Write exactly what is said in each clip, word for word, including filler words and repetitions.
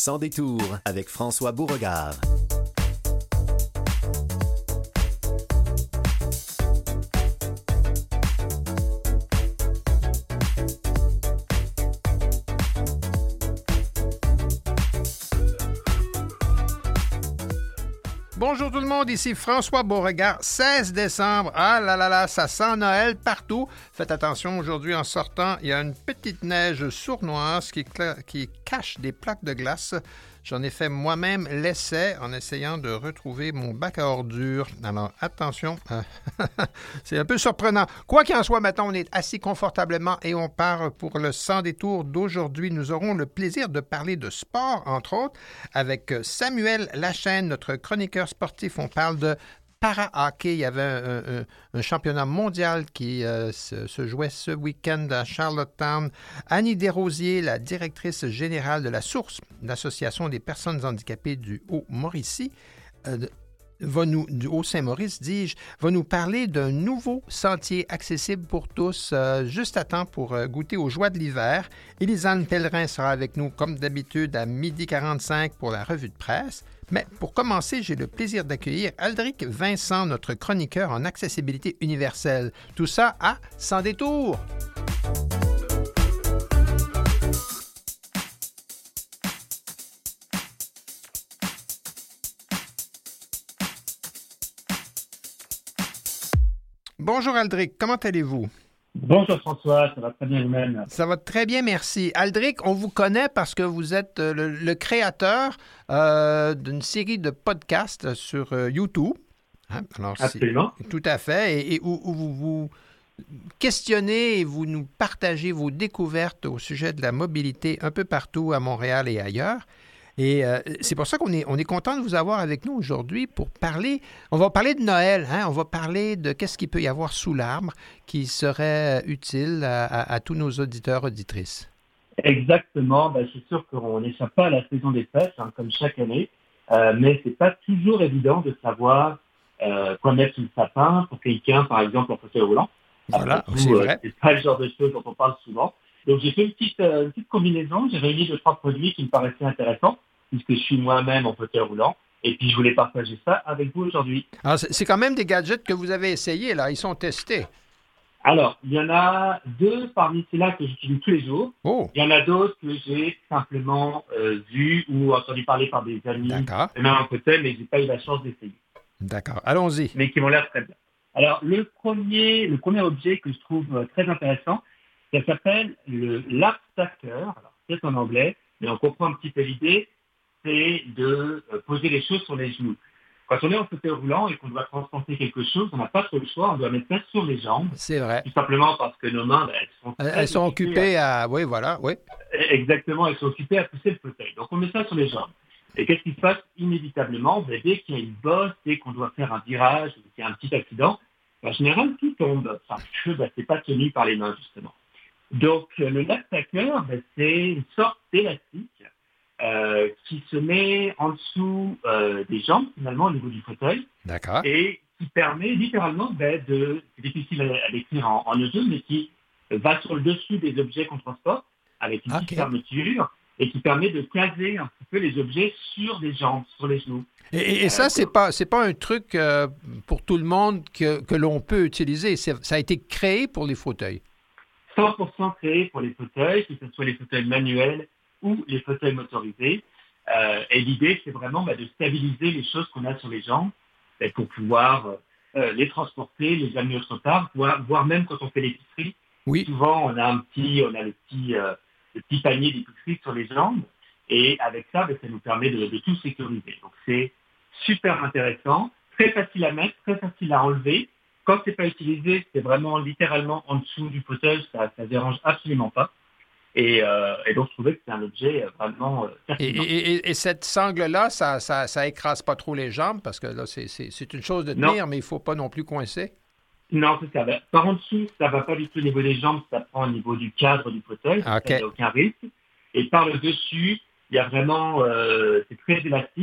Sans détour avec François Beauregard. Bonjour tout le monde, ici François Beauregard, seize décembre. Ah là là là, ça sent Noël partout. Faites attention, aujourd'hui en sortant, il y a une petite neige sournoise qui, cla- qui cache des plaques de glace. J'en ai fait moi-même l'essai en essayant de retrouver mon bac à ordures. Alors, attention, c'est un peu surprenant. Quoi qu'il en soit, maintenant, on est assis confortablement et on part pour le Sans détour d'aujourd'hui. Nous aurons le plaisir de parler de sport, entre autres, avec Samuel Lachaine, notre chroniqueur sportif. On parle de para-hockey. Il y avait un, un, un championnat mondial qui euh, se, se jouait ce week-end à Charlottetown. Annie Desrosiers, la directrice générale de la Source, l'Association des personnes handicapées du Haut-Mauricie, euh, va nous, du Haut-Saint-Maurice, dis-je, va nous parler d'un nouveau sentier accessible pour tous, euh, juste à temps pour euh, goûter aux joies de l'hiver. Élisane Pellerin sera avec nous, comme d'habitude, à midi quarante-cinq pour la revue de presse. Mais pour commencer, j'ai le plaisir d'accueillir Aldric Vincent, notre chroniqueur en accessibilité universelle. Tout ça à Sans détour. Bonjour Aldric, comment allez-vous? Bonjour François, ça va très bien vous-même. Ça va très bien, merci. Aldric, on vous connaît parce que vous êtes le, le créateur euh, d'une série de podcasts sur euh, YouTube. Hein? Alors, absolument. Tout à fait. Et, et où, où vous vous questionnez et vous nous partagez vos découvertes au sujet de la mobilité un peu partout à Montréal et ailleurs. Et euh, c'est pour ça qu'on est, on est content de vous avoir avec nous aujourd'hui pour parler. On va parler de Noël, hein? On va parler de qu'est-ce qu'il peut y avoir sous l'arbre qui serait utile à, à, à tous nos auditeurs, auditrices. Exactement. Ben, c'est sûr qu'on n'échappe pas à la saison des fêtes, hein, comme chaque année, euh, mais c'est pas toujours évident de savoir euh, quoi mettre sous le sapin pour quelqu'un, par exemple, en fauteuil roulant. Voilà, Après tout, c'est vrai. Euh, c'est pas le genre de choses dont on parle souvent. Donc j'ai fait une petite, euh, une petite combinaison, j'ai réuni deux, trois produits qui me paraissaient intéressants, puisque je suis moi-même en fauteuil roulant, et puis je voulais partager ça avec vous aujourd'hui. Alors, c'est, c'est quand même des gadgets que vous avez essayés, là, ils sont testés. Alors, il y en a deux parmi ceux-là que j'utilise tous les jours. Oh. Il y en a d'autres que j'ai simplement euh, vus ou entendu parler par des amis, D'accord. même en fauteuil, mais j'ai pas eu la chance d'essayer. D'accord, allons-y. Mais qui m'ont l'air très bien. Alors, le premier, le premier objet que je trouve euh, très intéressant, ça s'appelle le lap stacker. Alors, c'est en anglais, mais on comprend un petit peu l'idée, c'est de euh, poser les choses sur les genoux. Quand on est en fauteuil roulant et qu'on doit transporter quelque chose, on n'a pas trop le choix, on doit mettre ça sur les jambes. C'est vrai. Tout simplement parce que nos mains, ben, elles sont, elles, elles sont occupées à... à... Oui, voilà, oui. Exactement, elles sont occupées à pousser le fauteuil. Donc, on met ça sur les jambes. Et qu'est-ce qui se passe inévitablement? Ben, dès qu'il y a une bosse, dès qu'on doit faire un virage, ou qu'il y a un petit accident, en général, tout tombe. Parce que ben, c'est pas tenu par les mains, justement. Donc, le lap stacker, ben, c'est une sorte d'élastique euh, qui se met en dessous euh, des jambes, finalement, au niveau du fauteuil. D'accord. Et qui permet littéralement ben, de, c'est difficile à, à décrire en, en audio, mais qui va sur le dessus des objets qu'on transporte avec une okay. petite fermeture et qui permet de caser un petit peu les objets sur les jambes, sur les genoux. Et, et, et ça, euh, c'est pas c'est pas un truc euh, pour tout le monde que, que l'on peut utiliser. C'est, ça a été créé pour les fauteuils. cent pour cent créé pour les fauteuils, que ce soit les fauteuils manuels ou les fauteuils motorisés. Euh, et l'idée, c'est vraiment bah, de stabiliser les choses qu'on a sur les jambes bah, pour pouvoir euh, les transporter, les amener autre part, voire, voire même quand on fait l'épicerie. Oui. Souvent, on a un petit, on a le petit, euh, le petit panier d'épicerie sur les jambes. Et avec ça, bah, ça nous permet de, de tout sécuriser. Donc, c'est super intéressant, très facile à mettre, très facile à enlever. Quand c'est pas utilisé, c'est vraiment littéralement en dessous du fauteuil, ça ne dérange absolument pas. Et, euh, et donc, je trouvais que c'est un objet vraiment euh, pertinent. Et, et, et, et cette sangle-là, ça, ça, ça écrase pas trop les jambes parce que là, c'est, c'est, c'est une chose de tenir, non. Mais il faut pas non plus coincer. Non, c'est ça. Par en dessous, ça va pas du tout au niveau des jambes, ça prend au niveau du cadre du fauteuil, okay. Il n'y a aucun risque. Et par le dessus, il y a vraiment, euh, c'est très élastique.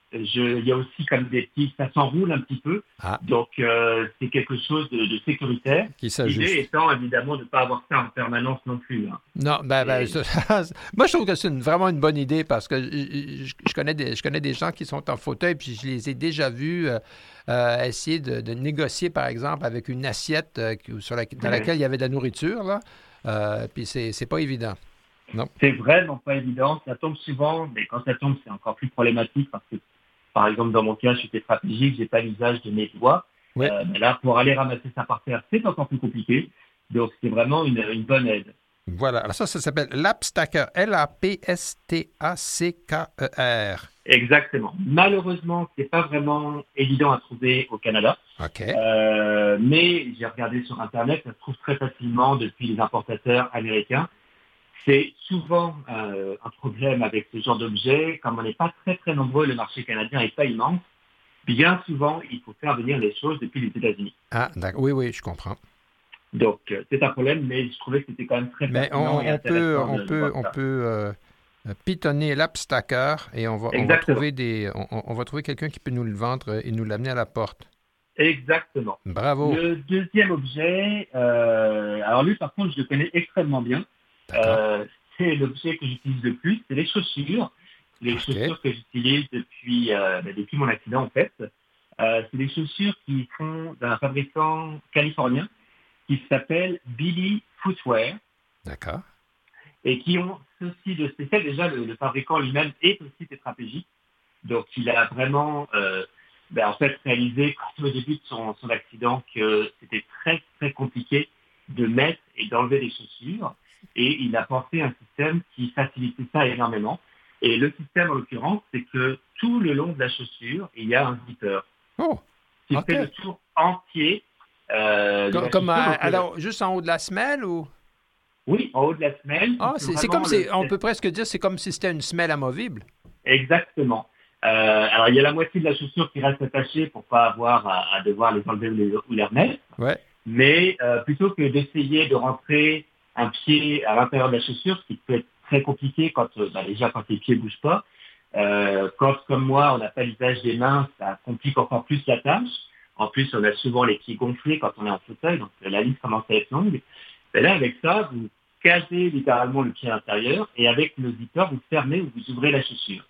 Je, il y a aussi comme des petits, ça s'enroule un petit peu, Ah. donc euh, c'est quelque chose de, de sécuritaire. Qui s'ajuste. L'idée étant évidemment de ne pas avoir ça en permanence non plus. Hein. Non, ben, ben Et- ça- moi, je trouve que c'est une- vraiment une bonne idée parce que je, je- je connais des, je connais des gens qui sont en fauteuil, puis je les ai déjà vus euh, euh, essayer de, de négocier, par exemple, avec une assiette euh, qui- sur la- dans Ouais. laquelle il y avait de la nourriture, là. Euh, puis c'est, c'est pas évident. C'est vraiment pas évident, ça tombe souvent, mais quand ça tombe, c'est encore plus problématique parce que, par exemple, dans mon cas, je suis tétraplégique, j'ai pas l'usage de mes doigts. Oui. Euh, mais là, pour aller ramasser ça par terre, c'est encore plus compliqué. Donc, c'est vraiment une, une bonne aide. Voilà. Alors ça, ça s'appelle Lapstacker. L A P S T A C K E R. Exactement. Malheureusement, c'est pas vraiment évident à trouver au Canada. OK. Euh, mais j'ai regardé sur Internet, ça se trouve très facilement depuis les importateurs américains. C'est souvent euh, un problème avec ce genre d'objet. Comme on n'est pas très très nombreux, le marché canadien n'est pas immense. Bien souvent, il faut faire venir les choses depuis les États-Unis. Ah, d'accord. Oui, oui, je comprends. Donc, euh, c'est un problème, mais je trouvais que c'était quand même très Mais pertinent on, et on peut, intéressant on de- de peut, voir on ça. peut euh, euh, pitonner Lapstacker et on va, on va Exactement. trouver des, on, on va trouver quelqu'un qui peut nous le vendre et nous l'amener à la porte. Exactement. Bravo. Le deuxième objet, euh, alors lui par contre je le connais extrêmement bien. D'accord. Euh, c'est l'objet que j'utilise le plus, c'est les chaussures. Les Ok. chaussures que j'utilise depuis, euh, bah, depuis mon accident en fait. Euh, c'est des chaussures qui sont d'un fabricant californien qui s'appelle Billy Footwear D'accord. et qui ont ceci de spécial. Déjà, le, le fabricant lui-même est aussi tétraplégique. Donc, il a vraiment, euh, ben, en fait, réalisé au début de son, son accident que c'était très, très compliqué de mettre et d'enlever les chaussures. Et il a pensé un système qui facilitait ça énormément. Et le système, en l'occurrence, c'est que tout le long de la chaussure, il y a un zipper Oh, qui ok. fait le tour entier euh, de Comme, la comme, chaussure. euh, Donc, euh, alors, juste en haut de la semelle ou? oui, en haut de la semelle. Ah, il c'est, peut c'est comme vraiment si, le- on peut presque dire, c'est comme si c'était une semelle amovible. Exactement. Euh, alors, il y a la moitié de la chaussure qui reste attachée pour pas avoir à, à devoir les enlever ou les, ou les remettre. Ouais. Mais euh, plutôt que d'essayer de rentrer un pied à l'intérieur de la chaussure, ce qui peut être très compliqué quand euh, bah, déjà quand les pieds bougent pas, euh, quand comme moi on n'a pas l'usage des mains, ça complique encore plus la tâche. En plus, on a souvent les pieds gonflés quand on est en fauteuil, donc euh, la liste commence à être longue. Et là, avec ça, vous casez littéralement le pied à l'intérieur et avec le zipper, vous fermez ou vous ouvrez la chaussure.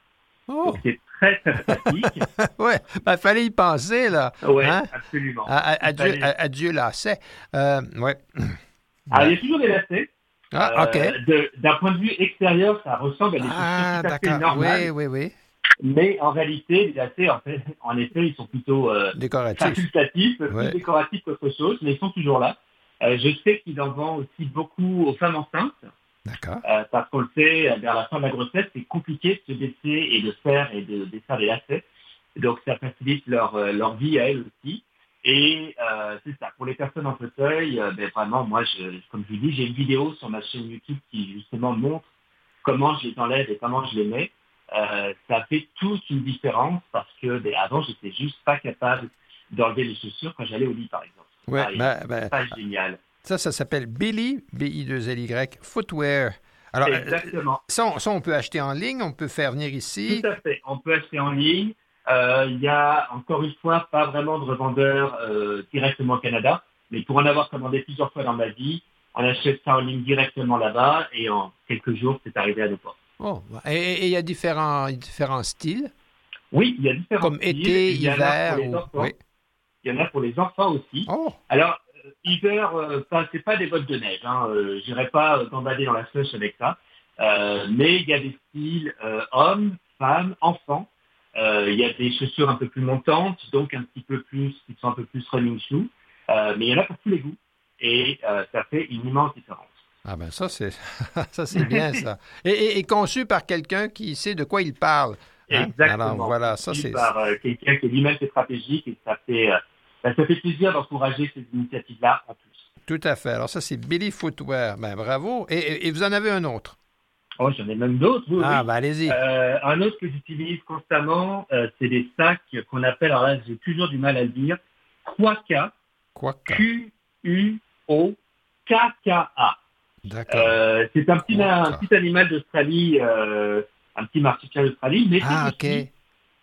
Oh. Donc c'est très très pratique. Ouais, ben, fallait y penser, là. Ouais, Hein? absolument. À, à- à Il Dieu, fallait- à, à Dieu lacet. Euh, ouais. Alors, il y a toujours des lacets. Ah, OK. Euh, de- d'un point de vue extérieur, ça ressemble à des Ah, chaussures tout à fait d'accord. normales. Oui, oui, oui. Mais en réalité, les lacets, en, fait, en effet, ils sont plutôt euh, Décoratif. facultatifs, Ouais. plus décoratifs qu'autre chose, mais ils sont toujours là. Euh, je sais qu'ils en vendent aussi beaucoup aux femmes enceintes, D'accord. euh, parce qu'on le sait, vers la fin de la grossesse, c'est compliqué de se baisser et de faire et de défaire les lacets. Donc, ça facilite leur, euh, leur vie à elles aussi. Et euh, c'est ça, pour les personnes en fauteuil, euh, ben, vraiment, moi, je, comme je vous dis, j'ai une vidéo sur ma chaîne YouTube qui justement montre comment je les enlève et comment je les mets. Euh, ça fait toute une différence parce que ben, avant, j'étais juste pas capable d'enlever les chaussures quand j'allais au lit, par exemple. Ouais, Ah, et ben, c'est ben, pas génial. ça, ça s'appelle Billy, B I deux L Y, Footwear. Alors, euh, Exactement. ça, on, ça, on peut acheter en ligne, on peut faire venir ici. Tout à fait. On peut acheter en ligne. Euh, Il y a, encore une fois, pas vraiment de revendeur euh, directement au Canada, mais pour en avoir commandé plusieurs fois dans ma vie, on achète ça en ligne directement là-bas et en quelques jours, c'est arrivé à nos portes. Oh, et et il y a différents, différents styles, Oui, il y a différents comme styles. été, Il y en a hiver. pour les ou- enfants. Oui. Il y en a pour les enfants aussi. Oh, Alors, euh, hiver, euh, pas- c'est pas des bottes de neige. Hein. Euh, J'irai pas euh, gambader dans la slush avec ça. Euh, mais il y a des styles euh, hommes, femmes, enfants. Euh, il y a des chaussures un peu plus montantes, donc un petit peu plus, qui sont un peu plus running shoes. Euh, mais il y en a pour tous les goûts. Et euh, ça fait une immense différence. ah ben ça, c'est ça c'est bien, ça. Et, et- et conçu par quelqu'un qui sait de quoi il parle. Hein? Exactement. Alors, voilà, ça, Conçu c'est- par euh, quelqu'un qui est lui-même stratégique et ça fait, euh, ben, ça fait plaisir d'encourager ces initiatives-là en plus. Tout à fait. Alors ça, c'est Billy Footwear. Ben bravo. Et, et- et vous en avez un autre. Oh, j'en ai même d'autres. Oui, Ah, oui. ben allez-y. Euh, un autre que j'utilise constamment, euh, c'est des sacs qu'on appelle, alors là j'ai toujours du mal à le dire, Quokka, Quoi que. Q U O K K A. D'accord. Euh, c'est un petit, Quokka. un petit animal d'Australie, euh, un petit marsupial d'Australie, mais Ah, c'est OK. aussi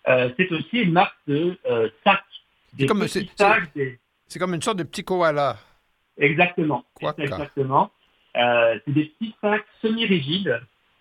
Euh, c'est aussi une marque de euh, sacs. Des C'est comme, petits c'est, sacs. c'est, Des... c'est comme une sorte de petit koala. Exactement. C'est ça, Quokka. exactement. Euh, c'est des petits sacs semi-rigides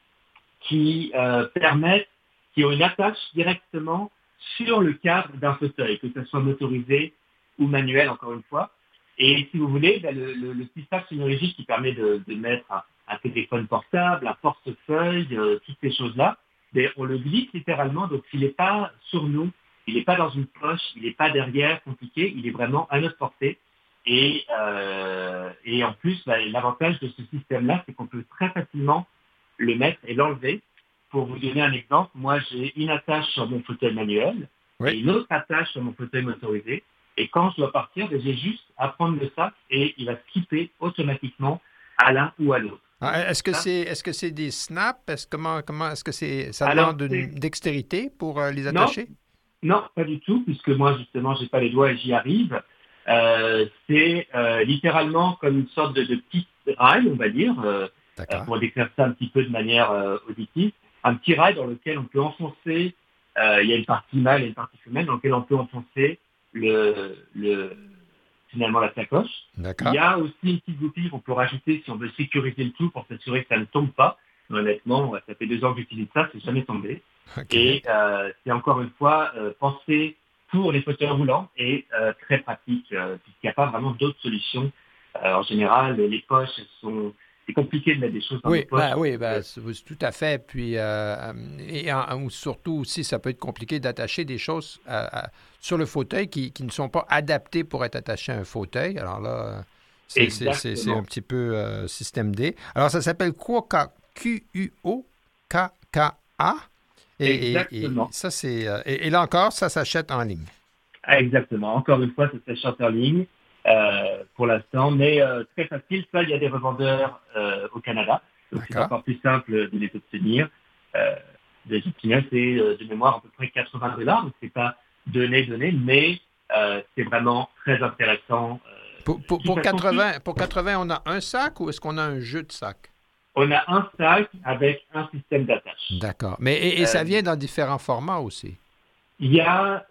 qui euh, permettent, qui ont une attache directement sur le cadre d'un fauteuil, que ce soit motorisé ou manuel, encore une fois. Et si vous voulez, ben, le, le, le petit sac semi-rigide qui permet de, de mettre un, un téléphone portable, un portefeuille, euh, toutes ces choses-là, ben, on le glisse littéralement, donc il n'est pas sur nous, il n'est pas dans une poche, il n'est pas derrière, compliqué, il est vraiment à notre portée. Et, euh, et en plus, ben, l'avantage de ce système-là, c'est qu'on peut très facilement le mettre et l'enlever. Pour vous donner un exemple, moi j'ai une attache sur mon fauteuil manuel Oui. et une autre attache sur mon fauteuil motorisé. Et quand je dois partir, ben, j'ai juste à prendre le sac et il va skipper automatiquement à l'un ou à l'autre. Ah, est-ce que Ça, c'est est-ce que c'est des snaps? Est-ce, comment, comment, est-ce que c'est, ça alors, demande c'est- une dextérité pour euh, les non, attacher? non, pas du tout, puisque moi justement j'ai pas les doigts et j'y arrive. Euh, c'est euh, littéralement comme une sorte de, de petite rail, on va dire, euh, euh, D'accord. pour décrire ça un petit peu de manière euh, auditive, un petit rail dans lequel on peut enfoncer, euh, il y a une partie mâle et une partie femelle, dans lequel on peut enfoncer le, le, finalement la sacoche. Il D'accord. y a aussi une petite goupille qu'on peut rajouter si on veut sécuriser le tout pour s'assurer que ça ne tombe pas. Mais honnêtement, ça fait deux ans que j'utilise ça, c'est jamais tombé. OK. Et euh, c'est encore une fois euh, pensé pour les fauteuils roulants et euh, très pratique, euh, puisqu'il n'y a pas vraiment d'autres solutions. Euh, en général, les poches sont... C'est compliqué de mettre des choses dans les Oui, poches. ben oui, ben, Euh, c'est c'est tout à fait. Puis, euh, et en- ou surtout aussi, ça peut être compliqué d'attacher des choses à- à- sur le fauteuil qui, qui ne sont pas adaptées pour être attachées à un fauteuil. Alors là, euh, c'est c'est- c'est- c'est un exactement. petit peu euh, système D. Alors, ça s'appelle Quokka, Q U O K K A. Et, et- et Exactement. ça, c'est. euh, et, et là encore, ça s'achète en ligne. Ah, exactement. Encore une fois, c'est s'achète en ligne euh, pour l'instant, mais euh, très facile. Ça, il y a des revendeurs euh, au Canada, donc c'est D'accord. encore plus simple de les obtenir. Euh, de les obtenir, c'est euh, de mémoire à peu près quatre-vingts dollars, donc c'est pas donné, donné, mais euh, c'est vraiment très intéressant. Euh, Pour, de pour, toute pour façon, tout- quatre-vingts, pour quatre-vingts, on a un sac ou est-ce qu'on a un jeu de sac? on a un sac avec un système d'attache. D'accord. Mais et, et ça Euh, vient dans différents formats aussi. Il y a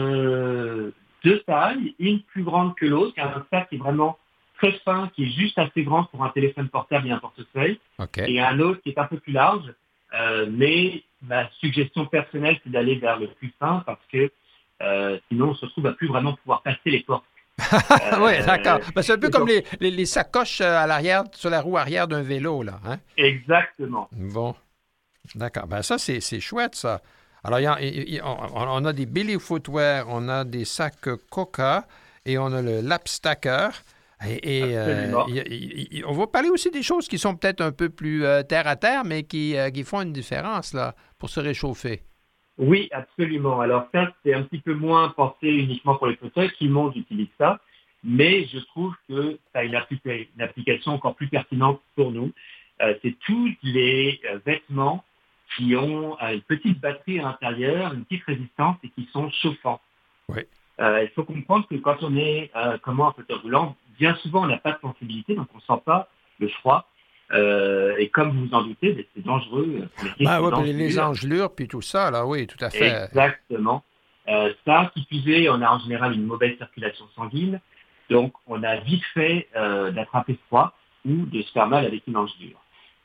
euh, deux tailles, une plus grande que l'autre. Il y a un sac qui est vraiment très fin, qui est juste assez grand pour un téléphone portable et un portefeuille, OK. et un autre qui est un peu plus large. Euh, mais ma suggestion personnelle, c'est d'aller vers le plus fin parce que euh, sinon, on se retrouve à plus vraiment pouvoir passer les portes. Oui, d'accord. Euh, Ben, c'est un peu comme donc, les, les, les sacoches euh, à l'arrière, sur la roue arrière d'un vélo, là. Hein? exactement. Bon, d'accord. Ben, ça, c'est c'est chouette, ça. Alors, il y a- il y a- on, on a des Billy Footwear, on a des sacs Quokka et on a le Lap Stacker. Et, et, euh, Absolument. il y a- il- il- on va parler aussi des choses qui sont peut-être un peu plus euh, terre à terre, mais qui, euh, qui font une différence, là, pour se réchauffer. Oui, absolument. Alors ça, c'est un petit peu moins pensé uniquement pour les fauteuils. Tout le monde utilise ça. Mais je trouve que ça a une, appli- une application encore plus pertinente pour nous. Euh, c'est tous les euh, vêtements qui ont euh, une petite batterie à l'intérieur, une petite résistance et qui sont chauffants. Oui. Euh, il faut comprendre que quand on est euh, comment un fauteuil roulant, bien souvent on n'a pas de sensibilité, donc on ne sent pas le froid. Euh, et comme vous vous en doutez, ben, c'est dangereux pour les pieds, Ben, c'est ouais, puis les dangereux. engelures, puis tout ça, là, oui, tout à fait. Exactement. Euh, ça, qui plus est, on a en général une mauvaise circulation sanguine, donc on a vite fait euh, d'attraper froid ou de se faire mal avec une engelure.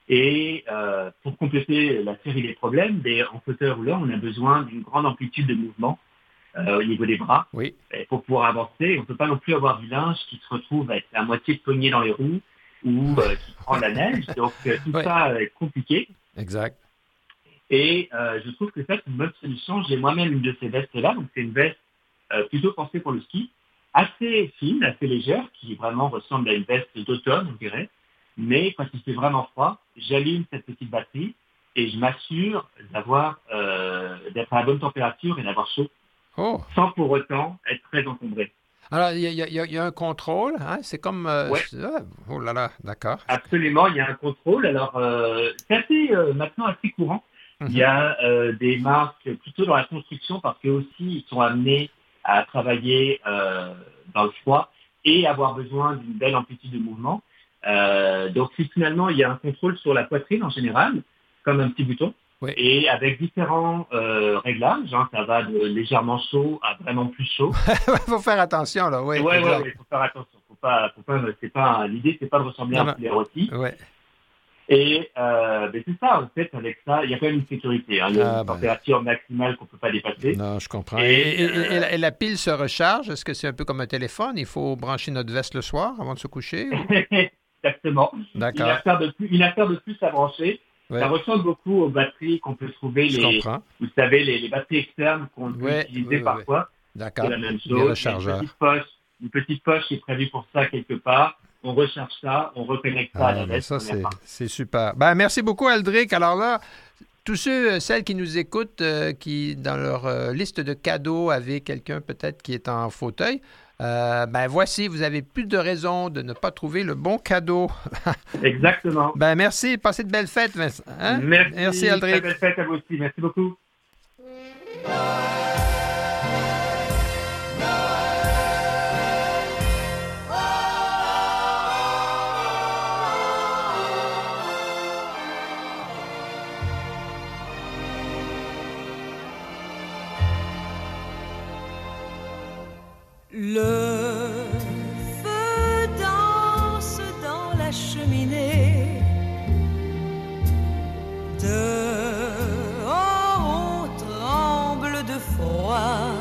Et euh, pour compléter la série des problèmes, ben, en fauteuil roulant, on a besoin d'une grande amplitude de mouvement euh, au niveau des bras Oui, et pour pouvoir avancer. On ne peut pas non plus avoir du linge qui se retrouve à être à moitié pogné dans les roues ou euh, qui prend de la neige. Donc euh, tout Oui. ça est compliqué. exact. Et euh, je trouve que ça, c'est une bonne solution. J'ai moi-même une de ces vestes-là. Donc, c'est une veste euh, plutôt pensée pour le ski, assez fine, assez légère, qui vraiment ressemble à une veste d'automne, on dirait. Mais quand il fait vraiment froid, j'allume cette petite batterie et je m'assure d'avoir, euh, d'être à la bonne température et d'avoir chaud, Oh! sans pour autant être très encombré. Alors, il y a, il y a- il y a un contrôle, hein? C'est comme... euh, Ouais, c'est- ah, oh là là, d'accord. absolument, il y a un contrôle. Alors, euh, c'est assez, euh, maintenant assez courant. Il y Mhm. a euh, des marques plutôt dans la construction parce qu'eux aussi, ils sont amenés à travailler euh, dans le froid et avoir besoin d'une belle amplitude de mouvement. Euh, donc, si finalement, il y a un contrôle sur la poitrine en général, comme un petit bouton, Oui. Et avec différents euh, réglages, hein, ça va de légèrement chaud à vraiment plus chaud. Il faut faire attention, là, oui. Ouais, ouais, ouais, ouais, faut faire attention. Faut pas, faut pas, c'est pas, l'idée, c'est pas de ressembler Non, à non. un poulet rôti. Ouais. Et euh, ben c'est ça, en fait, avec ça, il y a quand même une sécurité. Hein. Il y a Ah, une ben. température maximale qu'on ne peut pas dépasser. Non, je comprends. Et, Et, et- euh, et la, et la pile se recharge? Est-ce que c'est un peu comme un téléphone? Il faut brancher notre veste le soir avant de se coucher? ou- Exactement. Une D'accord. affaire de plus, une affaire de plus à brancher. Ouais, Ça ressemble beaucoup aux batteries qu'on peut trouver, je les, comprends. vous savez, les, les batteries externes qu'on peut Ouais, utiliser ouais, ouais, parfois. D'accord. C'est la même Les chose. Il y a rechargeurs. Une petite poche, une petite poche qui est prévue pour ça quelque part. On recharge ça, on reconnecte ça à Ah, la ben veste. ça, on est c'est, reparti. c'est super. Ben, merci beaucoup, Aldric. Alors là, tous ceux, celles qui nous écoutent, euh, qui, dans leur euh, liste de cadeaux, avaient quelqu'un peut-être qui est en fauteuil, euh, ben voici, vous avez plus de raisons de ne pas trouver le bon cadeau. Exactement. Ben merci, passez de belles fêtes, Vincent. Hein? Merci, Merci, très Aldric. belle fête à vous aussi. Merci beaucoup. Le feu danse dans la cheminée. Dehors, on tremble de froid.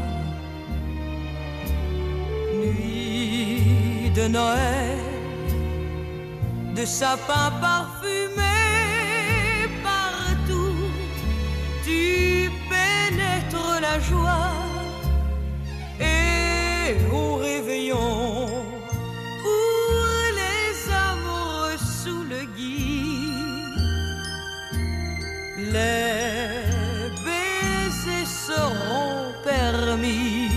Nuit de Noël, de sapins parfumés partout. Tu pénètres la joie. Et au réveillon, pour les amoureux sous le gui, les baisers seront permis.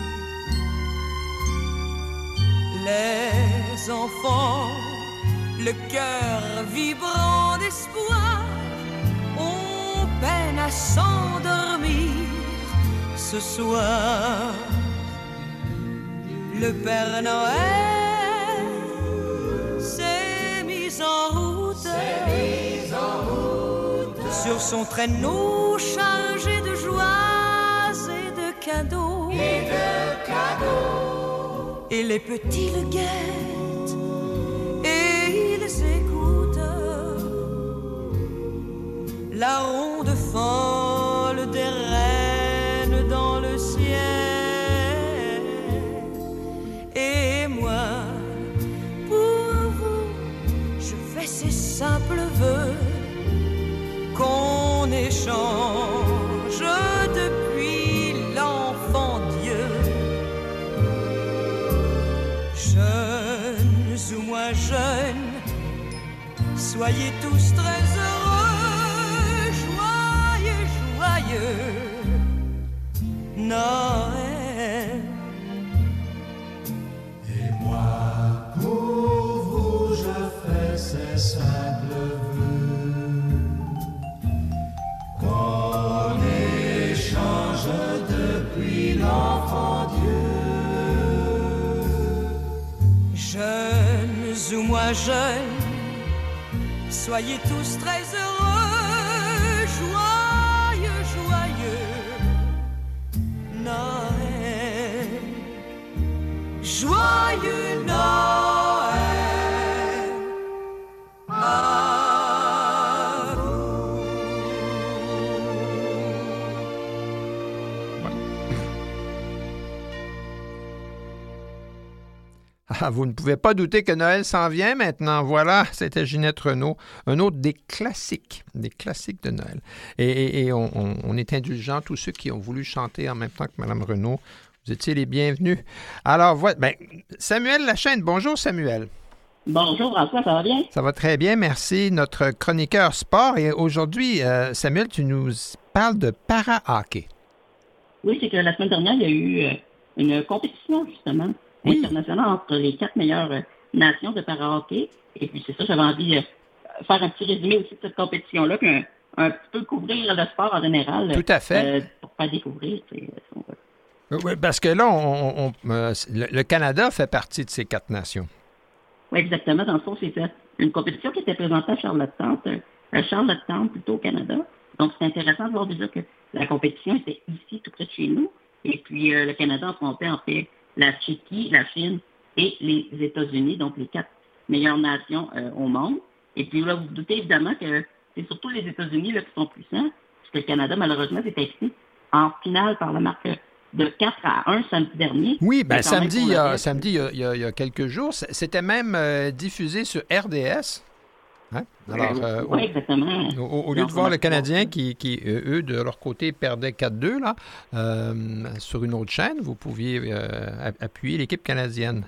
Les enfants, le cœur vibrant d'espoir, ont peine à s'endormir ce soir. Le Père Noël s'est mis en route, mis en route sur son traîneau chargé de joies et de cadeaux. Et de cadeaux. Et les petits le guettent et ils écoutent la ronde folle des reines dans le ciel. Et moi, pour vous, je fais ces simples vœux qu'on échange depuis l'enfant Dieu. Jeunes ou moins jeunes, soyez tous très heureux, joyeux, joyeux Noël. Pour vous, je fais ces simples vœux qu'on échange depuis l'enfant Dieu. Jeunes ou moins jeunes, soyez tous très heureux, joyeux, joyeux Noël. Joyeux Noël à vous. Ah, vous ne pouvez pas douter que Noël s'en vient maintenant. Voilà, c'était Ginette Renaud, un autre des classiques, des classiques de Noël. Et, et- et on, on- on est indulgents, tous ceux qui ont voulu chanter en même temps que Mme Renaud. Vous étiez les bienvenus. Alors, voilà, ben, Samuel Lachaine, bonjour Samuel. Bonjour François, ça va bien? Ça va très bien, merci. Notre chroniqueur sport. Et aujourd'hui, euh, Samuel, tu nous parles de para-hockey. Oui, c'est que la semaine dernière, il y a eu euh, une compétition, justement, Oui. internationale entre les quatre meilleures euh, nations de para-hockey. Et puis, c'est ça, j'avais envie de faire un petit résumé aussi de cette compétition-là, puis un, un petit peu couvrir le sport en général. Tout à fait. euh, pour faire découvrir, tu sais, si on veut. Oui, parce que là, on, on- euh, le, le Canada fait partie de ces quatre nations. Oui, exactement. Dans le fond, c'était une compétition qui était présentée à Charlottetown, euh, à Charlottetown, plutôt au Canada, Donc, c'est intéressant de voir déjà que la compétition était ici, tout près de chez nous. Et puis, euh, le Canada affrontait en fait la Tchéquie, la Chine et les États-Unis, donc les quatre meilleures nations euh, au monde. Et puis là, vous vous doutez évidemment que c'est surtout les États-Unis là, qui sont puissants, puisque le Canada, malheureusement, s'est inscrit en finale par la marque de quatre à un samedi dernier. Oui, ben samedi, il y a, reste, samedi il, y a, il, y a, il y a quelques jours, c'était même euh, diffusé sur R D S. Hein? Alors, euh, oui, exactement. Au, au, au lieu de voir le Canadien qui, qui, eux, de leur côté, perdaient quatre deux là, euh, sur une autre chaîne, vous pouviez euh, appuyer l'équipe canadienne.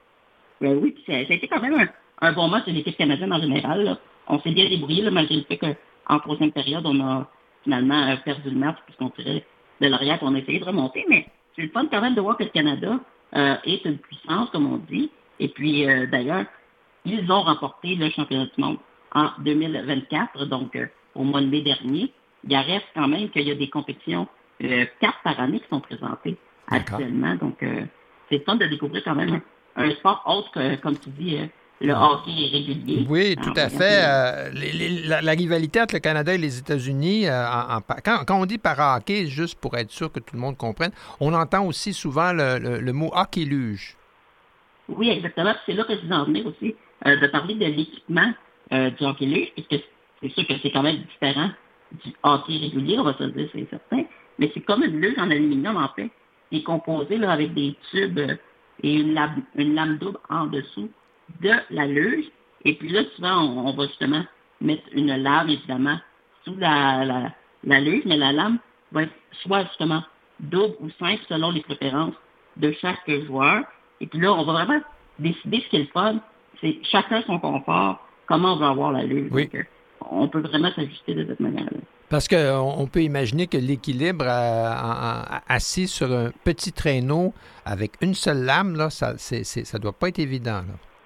Ben oui, ça, ça a été quand même un, un bon match de l'équipe canadienne en général. Là. On s'est bien débrouillé, là, malgré le fait qu'en troisième période, on a finalement euh, perdu le match puisqu'on tirait de l'arrière et on a essayé de remonter. Mais c'est le fun quand même de voir que le Canada euh, est une puissance, comme on dit. Et puis, euh, d'ailleurs, ils ont remporté le championnat du monde en deux mille vingt-quatre, donc euh, au mois de mai dernier. Il reste quand même qu'il y a des compétitions, euh, quatre par année qui sont présentées actuellement. Donc, euh, c'est fun de découvrir quand même un, un sport autre que, comme tu dis, euh, le hockey régulier. Oui, tout Alors, à fait. Euh, les, les, la, la rivalité entre le Canada et les États-Unis, euh, en, en, quand, quand on dit par hockey, juste pour être sûr que tout le monde comprenne, on entend aussi souvent le, le, le mot hockey-luge. Oui, exactement. C'est là que je vous en venir aussi, euh, de parler de l'équipement Euh, du hockey luge, puisque c'est sûr que c'est quand même différent du hockey régulier, on va se le dire, c'est certain, mais c'est comme une luge en aluminium, en fait, qui est composée là, avec des tubes euh, et une lame, une lame double en dessous de la luge. Et puis là, souvent, on, on va justement mettre une lame, évidemment, sous la, la, la luge, mais la lame va être soit justement double ou simple selon les préférences de chaque joueur. Et puis là, on va vraiment décider ce qui est le fun, c'est chacun son confort, comment on va avoir la luge. Oui. Donc, euh, on peut vraiment s'ajuster de cette manière-là. Parce qu'on peut imaginer que l'équilibre euh, en, en, assis sur un petit traîneau avec une seule lame, là, ça ne doit pas être évident.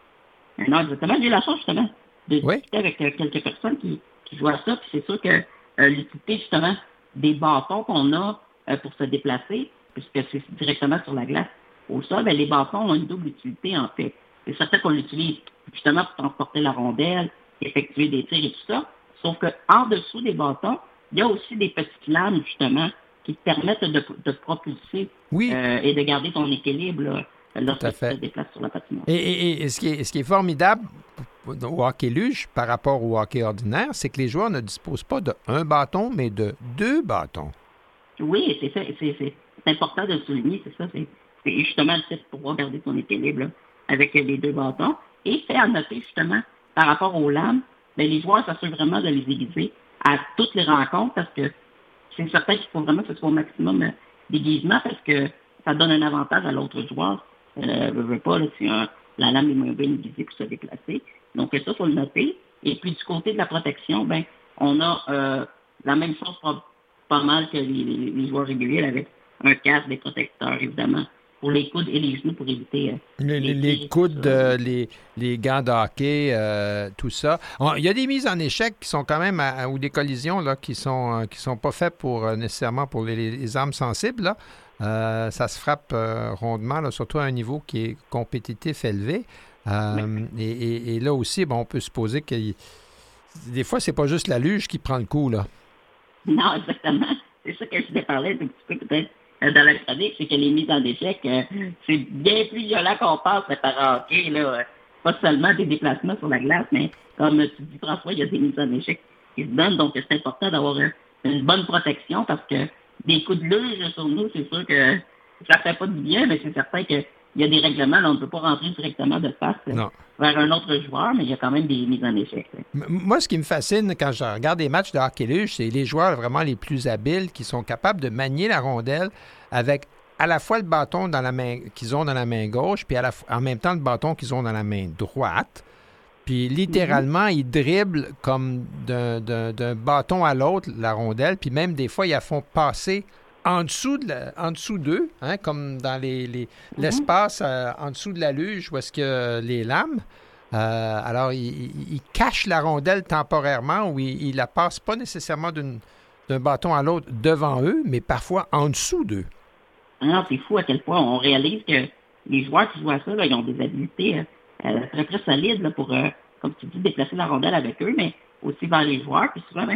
Là. Non, exactement. J'ai eu la chance, justement, de oui. discuter avec euh, quelques personnes qui, qui jouent à ça. Puis c'est sûr que euh, l'utilité, justement, des bâtons qu'on a euh, pour se déplacer, puisque c'est directement sur la glace au sol, bien, les bâtons ont une double utilité, en fait. C'est certain qu'on l'utilise justement pour transporter la rondelle, effectuer des tirs et tout ça. Sauf qu'en dessous des bâtons, il y a aussi des petites lames, justement, qui te permettent de, de propulser oui. euh, et de garder ton équilibre là, lorsque tu te déplaces sur la patinoire. Et, et, et ce, qui est, ce qui est formidable au hockey luge par rapport au hockey ordinaire, c'est que les joueurs ne disposent pas d'un bâton, mais de deux bâtons. Oui, c'est ça. C'est, c'est, c'est important de le souligner, c'est ça. C'est, c'est justement le fait de pouvoir garder ton équilibre là, avec les deux bâtons. Et fait à noter, justement, par rapport aux lames, bien, les joueurs s'assurent vraiment de les aiguiser à toutes les rencontres parce que c'est certain qu'il faut vraiment que ce soit au maximum euh, d'aiguisement parce que ça donne un avantage à l'autre joueur. Euh, veut, veut pas, là, si un, la lame est moins bien aiguisée pour se déplacer. Donc, ça, il faut le noter. Et puis, du côté de la protection, ben, on a euh, la même chose pas, pas mal que les, les, les joueurs réguliers avec un casque, des protecteurs, évidemment, pour les coudes et les genoux pour éviter... Euh, les, les, les coudes, euh, les, les gants de hockey, euh, tout ça. On, il y a des mises en échec qui sont quand même, à, ou des collisions là, qui sont, euh, qui sont pas faites pour, euh, nécessairement pour les, les armes sensibles. Là. Euh, ça se frappe euh, rondement, là, surtout à un niveau qui est compétitif élevé. Euh, oui. et, et, et là aussi, bon, on peut supposer que des fois, c'est pas juste la luge qui prend le coup. Là. Non, exactement. C'est ça que je voulais parler un petit peu peut-être dans la chronique, c'est que les mises en échec, euh, c'est bien plus violent qu'on pense par hockey, là. Pas seulement des déplacements sur la glace, mais comme tu dis, François, il y a des mises en échec qui se donnent, donc c'est important d'avoir une bonne protection parce que des coups de luge sur nous, c'est sûr que ça fait pas du bien, mais c'est certain qu'il y a des règlements, là, on ne peut pas rentrer directement de face euh, vers un autre joueur, mais il y a quand même des mises en échec. Là. Moi, ce qui me fascine quand je regarde des matchs de hockey luge, c'est les joueurs vraiment les plus habiles qui sont capables de manier la rondelle avec à la fois le bâton dans la main qu'ils ont dans la main gauche, puis à la, en même temps le bâton qu'ils ont dans la main droite. Puis littéralement, mm-hmm. ils dribblent comme d'un, d'un, d'un bâton à l'autre la rondelle, puis même des fois, ils la font passer en dessous, de la, en dessous d'eux, hein, comme dans les, les, mm-hmm. l'espace euh, en dessous de la luge où est-ce que euh, les lames. Euh, alors, ils, ils cachent la rondelle temporairement ou ils ne la passent pas nécessairement d'une, d'un bâton à l'autre devant eux, mais parfois en dessous d'eux. Non, c'est fou à quel point on réalise que les joueurs qui jouent à ça, là, ils ont des habiletés euh, très, très solides là, pour, euh, comme tu dis, déplacer la rondelle avec eux, mais aussi vers les joueurs. Puis souvent, même,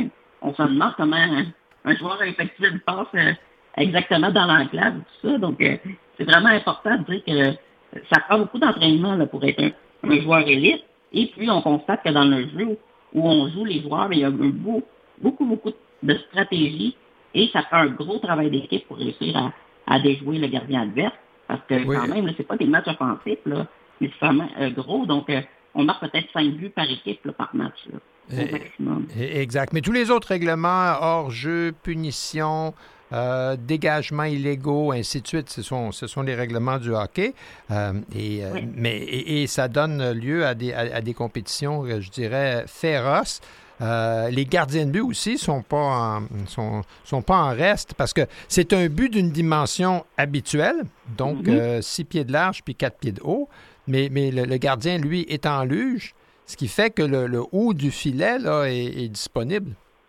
on se demande comment un, un joueur a effectué une passe euh, exactement dans l'enclave, tout ça. Donc, euh, c'est vraiment important de dire que ça prend beaucoup d'entraînement là, pour être un, un joueur élite. Et puis, on constate que dans le jeu où on joue les joueurs, il y a beaucoup, beaucoup, beaucoup de stratégie et ça fait un gros travail d'équipe pour réussir à, à déjouer le gardien adverse. Parce que oui. quand même, là, c'est pas des matchs offensifs, là, mais c'est vraiment euh, gros. Donc, euh, on marque peut-être cinq buts par équipe là, par match. Là, au maximum. Exact. Mais tous les autres règlements, hors-jeu, punition, euh, dégagements illégaux, ainsi de suite, ce sont, ce sont les règlements du hockey. Euh, et, oui. mais, et, et ça donne lieu à des, à, à des compétitions, je dirais, féroces. Euh, les gardiens de but aussi sont pas en, sont, sont pas en reste parce que c'est un but d'une dimension habituelle, donc mm-hmm. euh, six pieds de large puis quatre pieds de haut, mais, mais le, le gardien, lui, est en luge, ce qui fait que le, le haut du filet là, est, est disponible.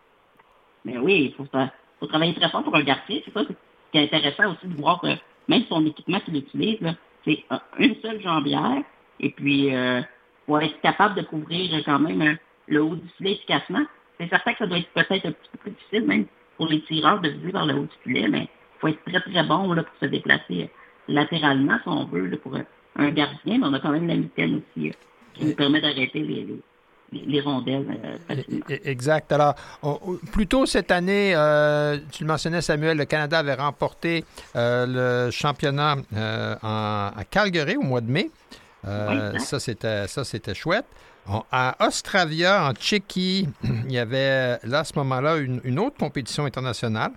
Mais oui, il faut, faut travailler très fort pour un gardien. C'est ça qui est intéressant aussi de voir que même son équipement qu'il utilise, là, c'est une seule jambière et puis euh, pour être capable de couvrir quand même un le haut du filet efficacement. C'est certain que ça doit être peut-être un petit peu plus difficile, même pour les tireurs, de viser vers le haut du filet, mais il faut être très, très bon là, pour se déplacer latéralement, si on veut, là, pour un gardien. Mais on a quand même la mitaine aussi, euh, qui nous permet d'arrêter les, les, les rondelles euh, facilement. Exact. Alors, on, plus tôt cette année, euh, tu le mentionnais, Samuel, le Canada avait remporté euh, le championnat euh, en, à Calgary au mois de mai. Euh, oui, ça, c'était, ça, c'était chouette. On, à Ostravia, en Tchéquie, il y avait là, à ce moment-là, une, une autre compétition internationale,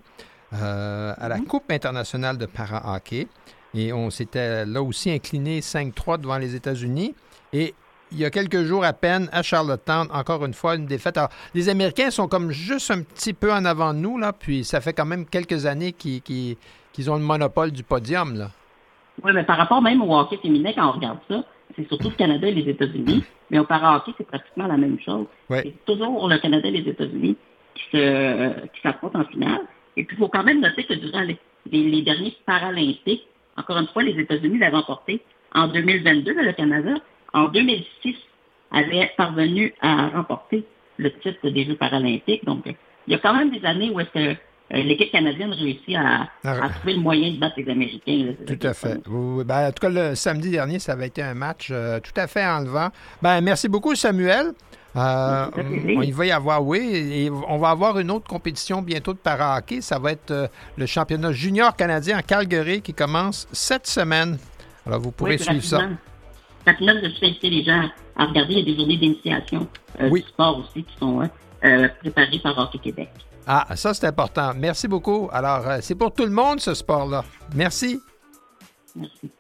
euh, à la mm-hmm. Coupe internationale de para-hockey. Et on s'était là aussi incliné cinq trois devant les États-Unis. Et il y a quelques jours à peine, à Charlottetown, encore une fois, une défaite. Alors, les Américains sont comme juste un petit peu en avant de nous, là, puis ça fait quand même quelques années qu'ils, qu'ils, qu'ils ont le monopole du podium, là. Oui, mais par rapport même au hockey féminin, quand on regarde ça, c'est surtout le Canada et les États-Unis. Mais au para-hockey, c'est pratiquement la même chose. Oui. C'est toujours le Canada et les États-Unis qui, se, euh, qui s'affrontent en finale. Et puis, il faut quand même noter que durant les, les, les derniers Paralympiques, encore une fois, les États-Unis l'avaient remporté en deux mille vingt-deux, le Canada, en deux mille six, avait parvenu à remporter le titre des Jeux paralympiques. Donc, il y a quand même des années où est-ce que Euh, l'équipe canadienne réussit à, ah, à trouver le moyen de battre les Américains. Là, tout à fait. Oui, ben, en tout cas, le samedi dernier, ça avait été un match euh, tout à fait enlevant. Ben, merci beaucoup, Samuel. Euh, on, il va y avoir, oui, et on va avoir une autre compétition bientôt de para-hockey. Ça va être euh, le championnat junior canadien à Calgary qui commence cette semaine. Alors, vous pourrez oui, suivre ça. Rapidement, je vais inviter les gens à regarder. Il y a des journées d'initiation euh, oui. du sport aussi qui sont euh, préparées par Hockey Québec. Ah, ça, c'est important. Merci beaucoup. Alors, euh, c'est pour tout le monde, ce sport-là. Merci. Merci.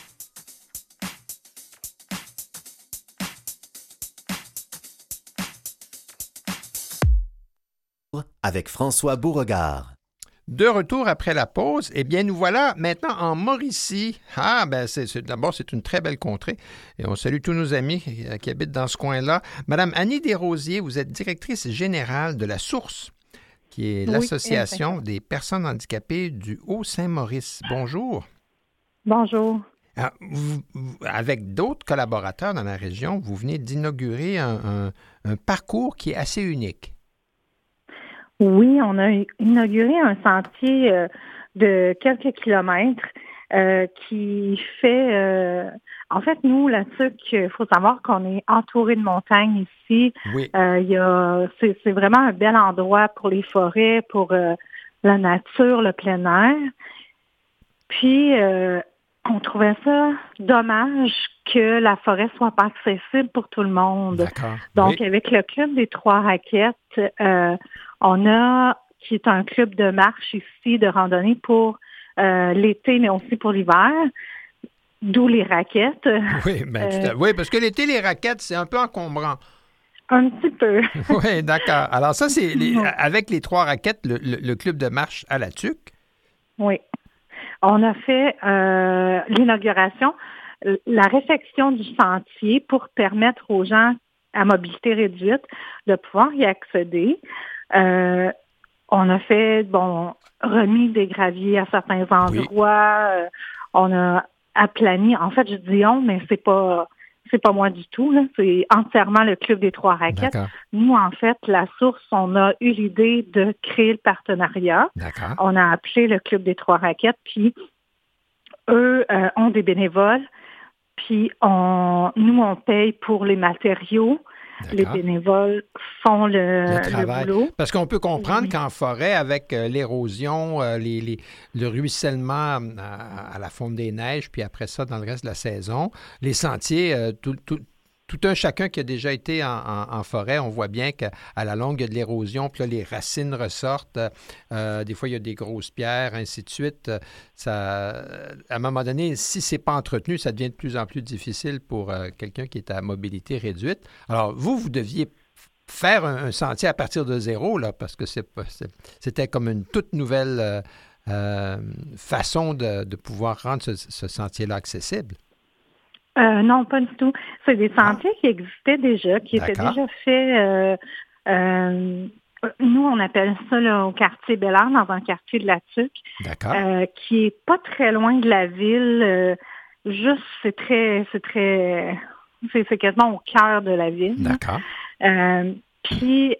Avec François Beauregard. De retour après la pause, eh bien, nous voilà maintenant en Mauricie. Ah, ben, c'est, c'est, d'abord, c'est une très belle contrée. Et on salue tous nos amis qui, qui habitent dans ce coin-là. Madame Annie Desrosiers, vous êtes directrice générale de La Source, qui est oui, l'Association exactement. Des personnes handicapées du Haut-Saint-Maurice. Bonjour. Bonjour. Alors, vous, vous, avec d'autres collaborateurs dans la région, vous venez d'inaugurer un, un, un parcours qui est assez unique. Oui, on a inauguré un sentier euh, de quelques kilomètres euh, qui fait... Euh, en fait, nous, là-dessus, il faut savoir qu'on est entouré de montagnes ici. Oui. Euh, y a, c'est, c'est vraiment un bel endroit pour les forêts, pour euh, la nature, le plein air. Puis, euh, on trouvait ça dommage que la forêt soit pas accessible pour tout le monde. D'accord. Donc, oui. avec le Club des Trois Raquettes, euh, on a, qui est un club de marche ici, de randonnée pour euh, l'été, mais aussi pour l'hiver, d'où les raquettes. Oui, ben, tout à... euh, oui, parce que l'été, les raquettes, c'est un peu encombrant. Un petit peu. Oui, d'accord. Alors ça, c'est les... avec les Trois Raquettes, le, le, le club de marche à la Tuque. Oui. On a fait euh, l'inauguration, la réfection du sentier pour permettre aux gens à mobilité réduite de pouvoir y accéder. Euh, on a fait, bon, remis des graviers à certains endroits. Oui. Euh, on a aplani. En fait, je dis on, mais c'est pas c'est pas moi du tout, là, c'est entièrement le Club des Trois Raquettes. D'accord. Nous, en fait, la source, on a eu l'idée de créer le partenariat. D'accord. On a appelé le Club des Trois Raquettes, puis eux euh, ont des bénévoles, puis on, nous, on paye pour les matériaux. D'accord. Les bénévoles font le, Le le travail. boulot. Parce qu'on peut comprendre Oui. qu'en forêt, avec euh, l'érosion, euh, les, les- le ruissellement euh, à, à la fonte des neiges, puis après ça, dans le reste de la saison, les sentiers, euh, tout, tout- tout un chacun qui a déjà été en, en- en forêt, on voit bien qu'à la longue, il y a de l'érosion, puis là, les racines ressortent. euh, des fois, il y a des grosses pierres, ainsi de suite. Euh, Ça, à un moment donné, si c'est pas entretenu, ça devient de plus en plus difficile pour euh, quelqu'un qui est à mobilité réduite. Alors, vous, vous deviez faire un, un sentier à partir de zéro, là, parce que c'est pas- c'est- c'était comme une toute nouvelle euh, euh, façon de, de pouvoir rendre ce, ce sentier-là accessible. Euh, non, pas du tout. C'est des sentiers qui existaient déjà, qui étaient D'accord. déjà faits. euh, euh, nous, on appelle ça là, au quartier Bel-Air, dans un quartier de la Tuque, D'accord. euh, qui est pas très loin de la ville. euh, juste, c'est très, c'est très, c'est, c'est quasiment au cœur de la ville. D'accord. Euh, puis,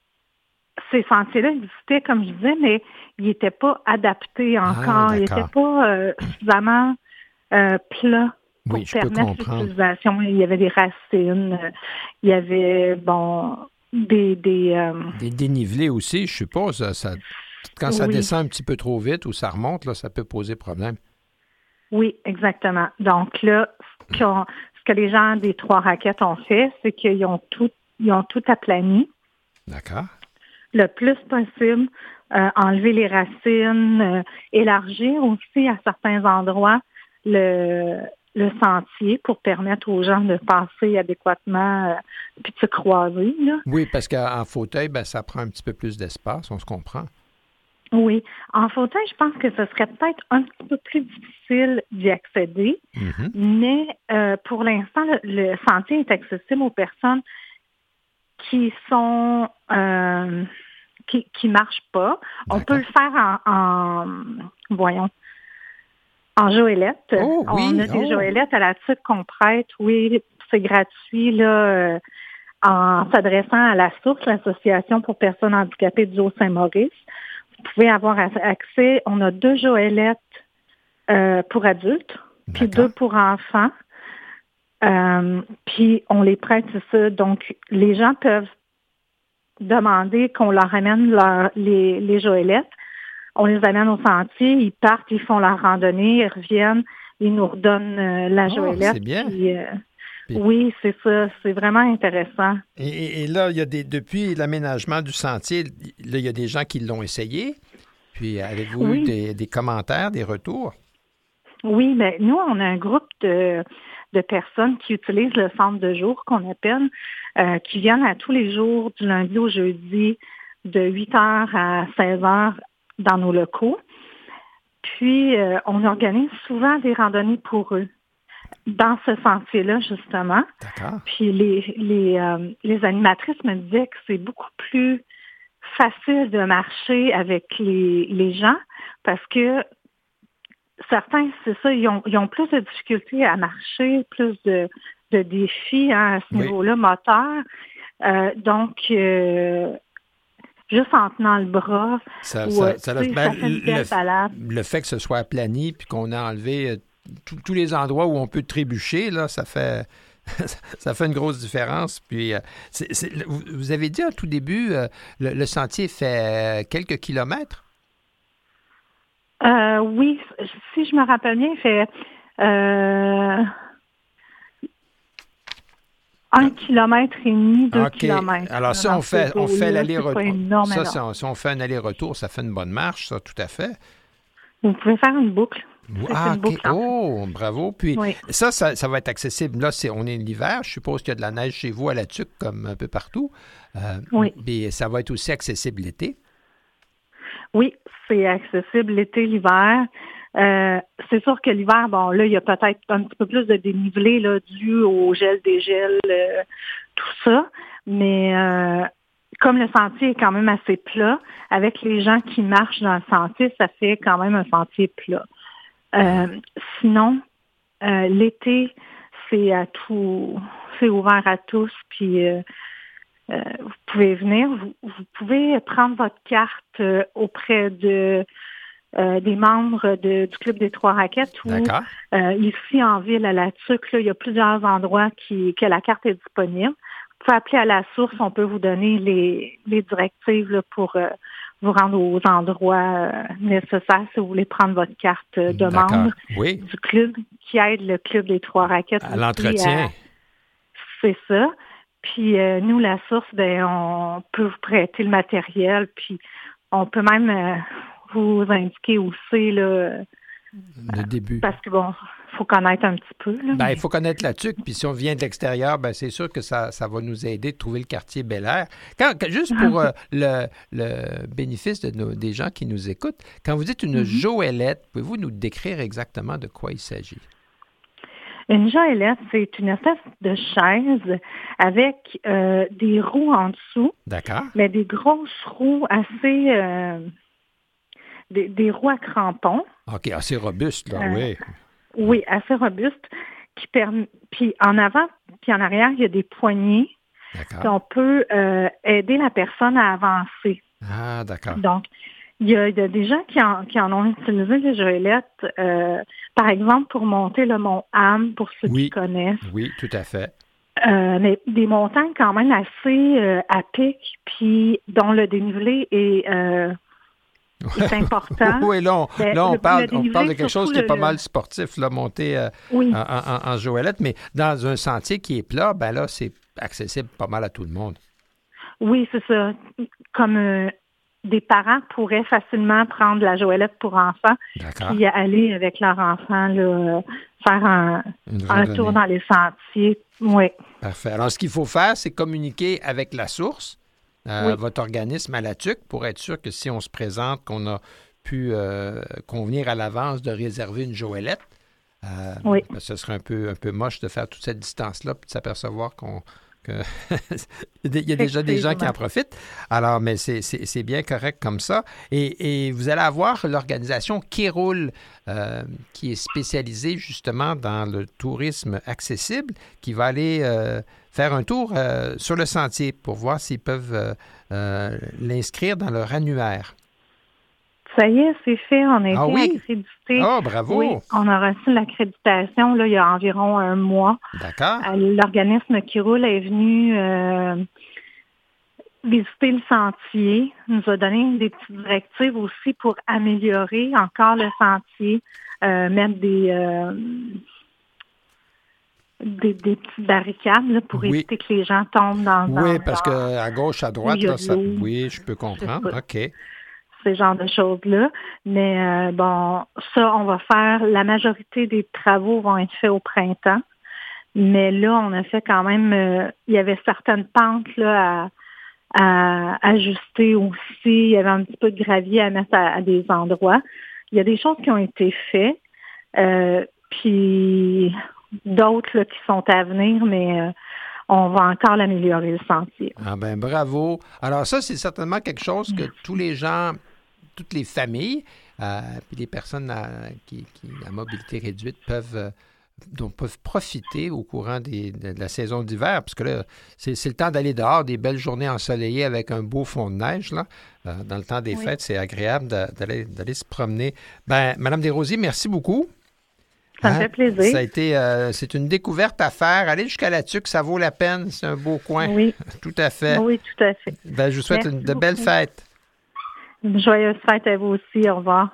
ces sentiers-là existaient, comme je disais, mais ils n'étaient pas adaptés encore. Ah, ils d'accord. n'étaient pas euh, suffisamment euh, plats pour Oui, je peux permettre comprendre. l'utilisation. Il y avait des racines, euh, il y avait, bon, des... des euh, Des dénivelés aussi, je suppose. Ça, ça- quand ça Oui. descend un petit peu trop vite ou ça remonte, là, ça peut poser problème. oui, exactement. Donc là, ce, qu'on- ce que les gens des Trois Raquettes ont fait, c'est qu'ils ont tout, ils ont tout aplani D'accord. le plus possible, euh, enlever les racines, euh, élargir aussi à certains endroits le, le sentier pour permettre aux gens de passer adéquatement euh, puis de se croiser, là. Oui, parce qu'en fauteuil, ben, ça prend un petit peu plus d'espace, on se comprend. Oui. En fauteuil, je pense que ce serait peut-être un petit peu plus difficile d'y accéder, Mhm. mais euh, pour l'instant, le, le sentier est accessible aux personnes qui sont euh, qui qui marchent pas. On D'accord. peut le faire en, en voyons en joëlette. Oh, oui, On a des oh. joëlettes à la Tuque qu'on prête. Oui, c'est gratuit là. euh, en s'adressant à la Source, l'association pour personnes handicapées du Haut-Saint-Maurice. Vous pouvez avoir accès. On a deux joëlettes euh, pour adultes, puis D'accord. deux pour enfants. Euh, puis on les prête, c'est ça. Donc, les gens peuvent demander qu'on leur amène leur, les, les joëlettes. On les amène au sentier, ils partent, ils font leur randonnée, ils reviennent, ils nous redonnent euh, la Oh, joëlette. c'est bien. puis, euh, Puis- Oui, c'est ça. C'est vraiment intéressant. Et, et- et là, il y a des, depuis l'aménagement du sentier, là, il y a des gens qui l'ont essayé. Puis, avez-vous Oui. eu des, des commentaires, des retours? Oui, mais nous, on a un groupe de, de personnes qui utilisent le centre de jour qu'on appelle, euh, qui viennent à tous les jours, du lundi au jeudi, de huit heures à seize heures dans nos locaux. Puis, euh, on organise souvent des randonnées pour eux, dans ce sentier-là, justement. D'accord. Puis, les, les, euh, les animatrices me disaient que c'est beaucoup plus facile de marcher avec les, les gens parce que certains, c'est ça, ils ont, ils ont plus de difficultés à marcher, plus de, de défis hein, à ce Oui. niveau-là, moteur. Euh, donc, euh, juste en tenant le bras, Ça, ou, ça- euh, ça- tu sais, ben, ça fait une belle le, balade. le fait que ce soit aplani puis qu'on a enlevé euh, tous- tous les endroits où on peut trébucher, là, ça fait ça fait une grosse différence. Puis, euh, c'est- c'est- vous, vous avez dit au tout début, euh, le, le sentier fait euh, quelques kilomètres. Euh, oui, si je me rappelle bien, il fait euh, un kilomètre et demi, deux OK. kilomètres. Alors, si dans on ce fait, on fait zoo-là, l'aller-retour, c'est pas énorme, ça, énorme. si on, si on fait un aller-retour, ça fait une bonne marche, ça, tout à fait. Vous pouvez faire une boucle. C'est Ah, une OK. boucle, hein. Oh, bravo. Puis, Oui. ça, ça, ça va être accessible. Là, c'est, on est l'hiver. Je suppose qu'il y a de la neige chez vous à la Tuque, comme un peu partout. Euh, Oui. Mais ça va être aussi accessible l'été. Oui, c'est accessible l'été, l'hiver. Euh, c'est sûr que l'hiver, bon, là, il y a peut-être un petit peu plus de dénivelé là, dû au gel, dégel, euh, tout ça. Mais euh, comme le sentier est quand même assez plat, avec les gens qui marchent dans le sentier, ça fait quand même un sentier plat. Euh, sinon, euh, l'été, c'est à tout, c'est ouvert à tous, puis euh, euh, vous pouvez venir. Vous, vous pouvez prendre votre carte euh, auprès de euh, des membres de, du Club des Trois Raquettes ou euh, ici en ville à la Tuque, là, il y a plusieurs endroits qui que la carte est disponible. Vous pouvez appeler à la source, on peut vous donner les, les directives là, pour euh, vous rendre aux endroits euh, nécessaires si vous voulez prendre votre carte de D'accord. membre oui. du club qui aide le Club des Trois Raquettes. À l'entretien. À... C'est ça. Puis euh, nous, la source, ben, on peut vous prêter le matériel, puis on peut même euh, vous indiquer où c'est, là. Le début. Parce que bon, il faut connaître un petit peu. Là, ben, mais... il faut connaître la Tuque, puis si on vient de l'extérieur, ben, c'est sûr que ça, ça va nous aider de trouver le quartier Bel-Air. Quand, quand, juste pour euh, le, le bénéfice de nos, des gens qui nous écoutent, quand vous dites une mm-hmm. joëlette, pouvez-vous nous décrire exactement de quoi il s'agit? Une joëlette, c'est une espèce de chaise avec euh, des roues en dessous. D'accord. Mais des grosses roues assez... Euh, des, des roues à crampons. OK, assez robustes, là, euh, oui. Oui, assez robustes. Qui perm... Puis en avant, puis en arrière, il y a des poignées. D'accord. On peut euh, aider la personne à avancer. Ah, d'accord. Donc, il y a, il y a des gens qui en, qui en ont utilisé les joëlettes, euh, par exemple, pour monter le mont Ham, pour ceux oui. qui connaissent. Oui, tout à fait. Euh, mais des montagnes quand même assez euh, à pic, puis dont le dénivelé est, euh, est important. oui, là, on, ben, là, on, le, parle, le on parle de quelque chose qui est pas le, mal sportif, là, monter euh, oui. en, en, en joëlette, mais dans un sentier qui est plat, ben là, c'est accessible pas mal à tout le monde. Oui, c'est ça. Comme... Euh, des parents pourraient facilement prendre la joëlette pour enfants puis aller avec leur enfant là, faire un, un tour dans les sentiers. Oui. Parfait. Alors, ce qu'il faut faire, c'est communiquer avec la source, euh, oui. votre organisme à la Tuque, pour être sûr que si on se présente, qu'on a pu euh, convenir à l'avance de réserver une joëlette. Euh, oui. Ben, ce serait un peu, un peu moche de faire toute cette distance-là puis de s'apercevoir qu'on Que il y a déjà des gens qui en profitent. Alors, mais c'est, c'est, c'est bien correct comme ça. Et, et vous allez avoir l'organisation Qui Roule, euh, qui est spécialisée justement dans le tourisme accessible, qui va aller euh, faire un tour euh, sur le sentier pour voir s'ils peuvent euh, euh, l'inscrire dans leur annuaire. Ça y est, c'est fait. On a été ah oui? accrédité. Ah, oh, bravo! Oui, on a reçu l'accréditation là, il y a environ un mois. D'accord. L'organisme Qui Roule est venu euh, visiter le sentier, nous a donné des petites directives aussi pour améliorer encore le sentier, euh, mettre des, euh, des, des petites barricades là, pour oui. éviter que les gens tombent dans le Oui, parce qu'à gauche, à droite, là, ça... oui, je peux comprendre. OK. Ces genres de choses-là. Mais euh, bon, ça, on va faire, la majorité des travaux vont être faits au printemps. Mais là, on a fait quand même, euh, il y avait certaines pentes là, à, à ajuster aussi. Il y avait un petit peu de gravier à mettre à, à des endroits. Il y a des choses qui ont été faites. Euh, puis d'autres là, qui sont à venir, mais euh, on va encore l'améliorer, le sentier. Ah ben bravo. Alors ça, c'est certainement quelque chose que tous les gens, toutes les familles, euh, puis les personnes à, qui, qui à mobilité réduite peuvent, euh, dont peuvent profiter au courant des, de, de la saison d'hiver, parce que là, c'est, c'est le temps d'aller dehors, des belles journées ensoleillées avec un beau fond de neige, là. Euh, dans le temps des oui. fêtes, c'est agréable de, d'aller, d'aller se promener. Ben, Madame Desrosiers, merci beaucoup. Ça me hein? fait plaisir. Ça a été, euh, c'est une découverte à faire. Aller jusqu'à la Tuque, ça vaut la peine. C'est un beau coin. Oui. Tout à fait. Oui, tout à fait. Ben, je vous souhaite une, de belles fêtes. Une joyeuse fête à vous aussi. Au revoir.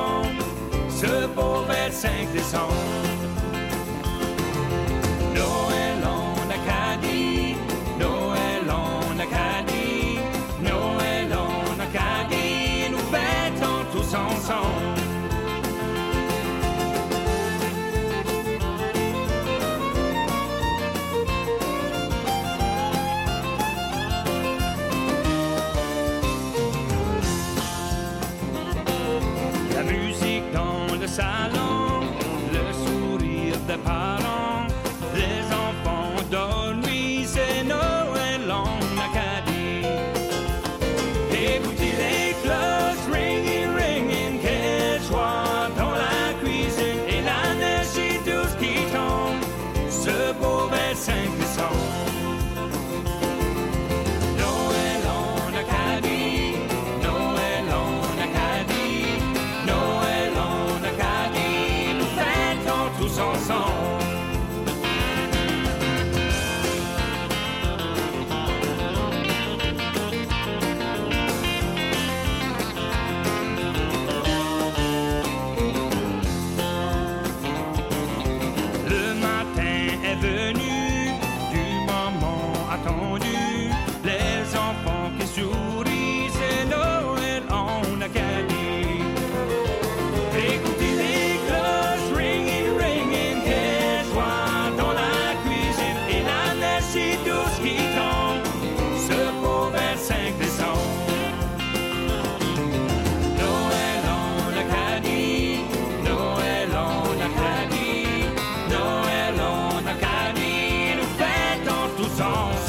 cinq décembre. No tous ensemble. La musique dans le salon, le sourire des parents, les enfants dormis, c'est Noël en Acadie. Écoutez les cloches ringing, ringing, quelle joie dans la cuisine et la neige si douce qui tombe, ce beau vingt-cinq décembre. Noël en Acadie, Noël en Acadie, Noël en Acadie, nous fêtons tous ensemble. Le matin est venu, du moment attendu, les enfants qui sourient, c'est Noël en Acadie. Écoutez les cloches ringing, ringing, quelle joie dans la cuisine et la neige si douce qui tombe, ce beau vingt-cinq décembre. Noël en Acadie, Noël en Acadie, Noël en Acadie, nous fêtons tous ensemble.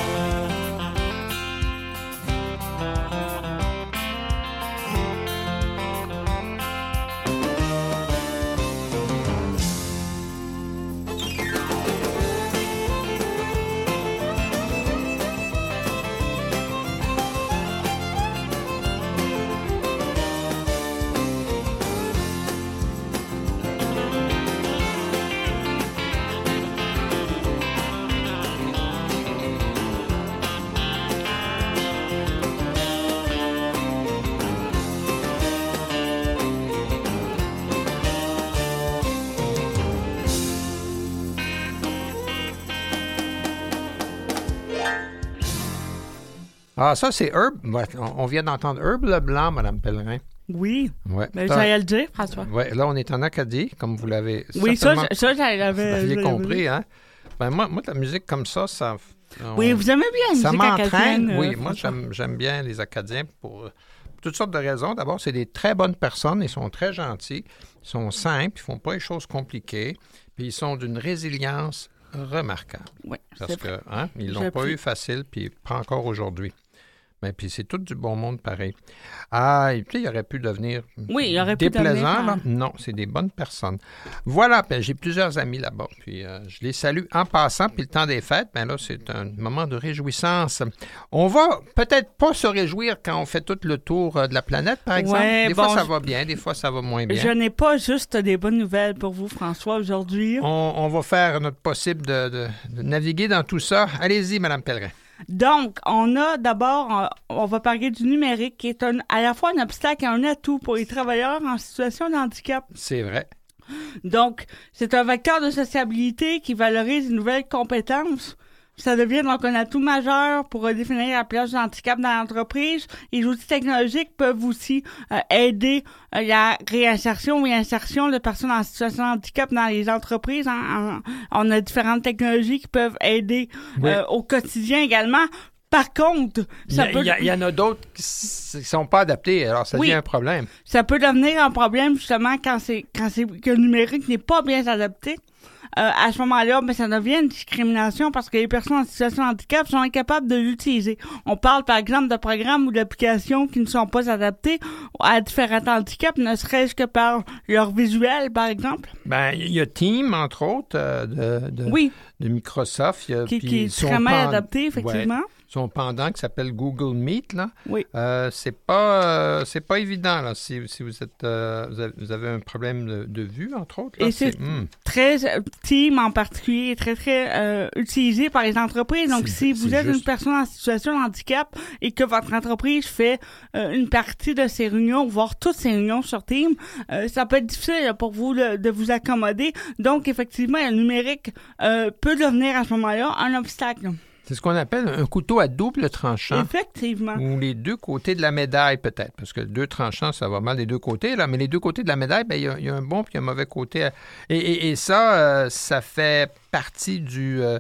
Ah, ça, c'est Herb. Ouais, on on vient d'entendre Herb Leblanc, Mme Pellerin. Oui. Ouais. Ben, T'as- j'allais le dire, François. Ouais, là, on est en Acadie, comme vous l'avez Oui, ça, certainement- je- ça, j'avais... vous l'aviez je l'avais compris, vu. hein? Ben, moi, moi, de la musique comme ça, ça... on- Oui, vous aimez bien la ça musique m'entraîne. acadienne, euh, Oui, moi, François. j'aime, j'aime bien les Acadiens pour, euh, pour toutes sortes de raisons. D'abord, c'est des très bonnes personnes. Ils sont très gentils. Ils sont simples. Ils font pas les choses compliquées. Puis ils sont d'une résilience remarquable. Oui, Parce c'est que, vrai. hein, ils J'ai l'ont pas appris. eu facile, puis pas encore aujourd'hui. Mais puis c'est tout du bon monde pareil. Ah, et puis il aurait pu devenir Oui, il aurait pu déplaisant, devenir, là. hein. Non, c'est des bonnes personnes. Voilà, ben, j'ai plusieurs amis là-bas, puis euh, je les salue en passant, puis le temps des fêtes, ben là, c'est un moment de réjouissance. On va peut-être pas se réjouir quand on fait tout le tour euh, de la planète, par exemple. Ouais, des bon, fois, ça je- va bien, des fois, ça va moins bien. Je n'ai pas juste des bonnes nouvelles pour vous, François, aujourd'hui. On, on va faire notre possible de, de- de naviguer dans tout ça. Allez-y, Mme Pellerin. Donc, on a d'abord, euh, on va parler du numérique, qui est un- à la fois un obstacle et un atout pour les travailleurs en situation de handicap. C'est vrai. Donc, c'est un vecteur de sociabilité qui valorise les nouvelles compétences. Ça devient donc un atout majeur pour redéfinir la place du handicap dans l'entreprise. Les outils technologiques peuvent aussi euh, aider euh, la réinsertion et l'insertion de personnes en situation de handicap dans les entreprises. hein. En- on a différentes technologies qui peuvent aider Oui. euh, au quotidien également. Par contre, Il y, ça a- peut... il y a- il y en a d'autres qui ne sont pas adaptés, alors ça Oui. devient un problème. Ça peut devenir un problème justement quand c'est quand c'est que le numérique n'est pas bien adapté. Euh, à ce moment-là, ben, ça devient une discrimination parce que les personnes en situation de handicap sont incapables de l'utiliser. On parle par exemple de programmes ou d'applications qui ne sont pas adaptés à différents handicaps, ne serait-ce que par leur visuel, par exemple. Ben, il y a Team, entre autres, euh, de, de, Oui. de Microsoft. Il y a- Qui, puis qui est son très mal pen- adapté, effectivement. Ouais, son pendant qui s'appelle Google Meet, là. Oui. Euh, c'est pas euh, c'est pas évident, là, si, si vous êtes euh, vous, avez, vous avez un problème de, de vue, entre autres. Là, Et c'est hmm. très, euh, Team en particulier, est très, très euh, utilisé par les entreprises. Donc, C'est- si vous c'est êtes juste. une personne en situation de handicap et que votre entreprise fait euh, une partie de ses réunions, voire toutes ses réunions sur Team, euh, ça peut être difficile là, pour vous de, de vous accommoder. Donc, effectivement, le numérique euh, peut devenir à ce moment-là un obstacle. C'est ce qu'on appelle un couteau à double tranchant. Effectivement. Ou les deux côtés de la médaille, peut-être. Parce que deux tranchants, ça va mal des deux côtés, là. Mais les deux côtés de la médaille, bien, il y a, il y a un bon puis un mauvais côté. Et, et, et ça, euh, ça fait partie du... Euh,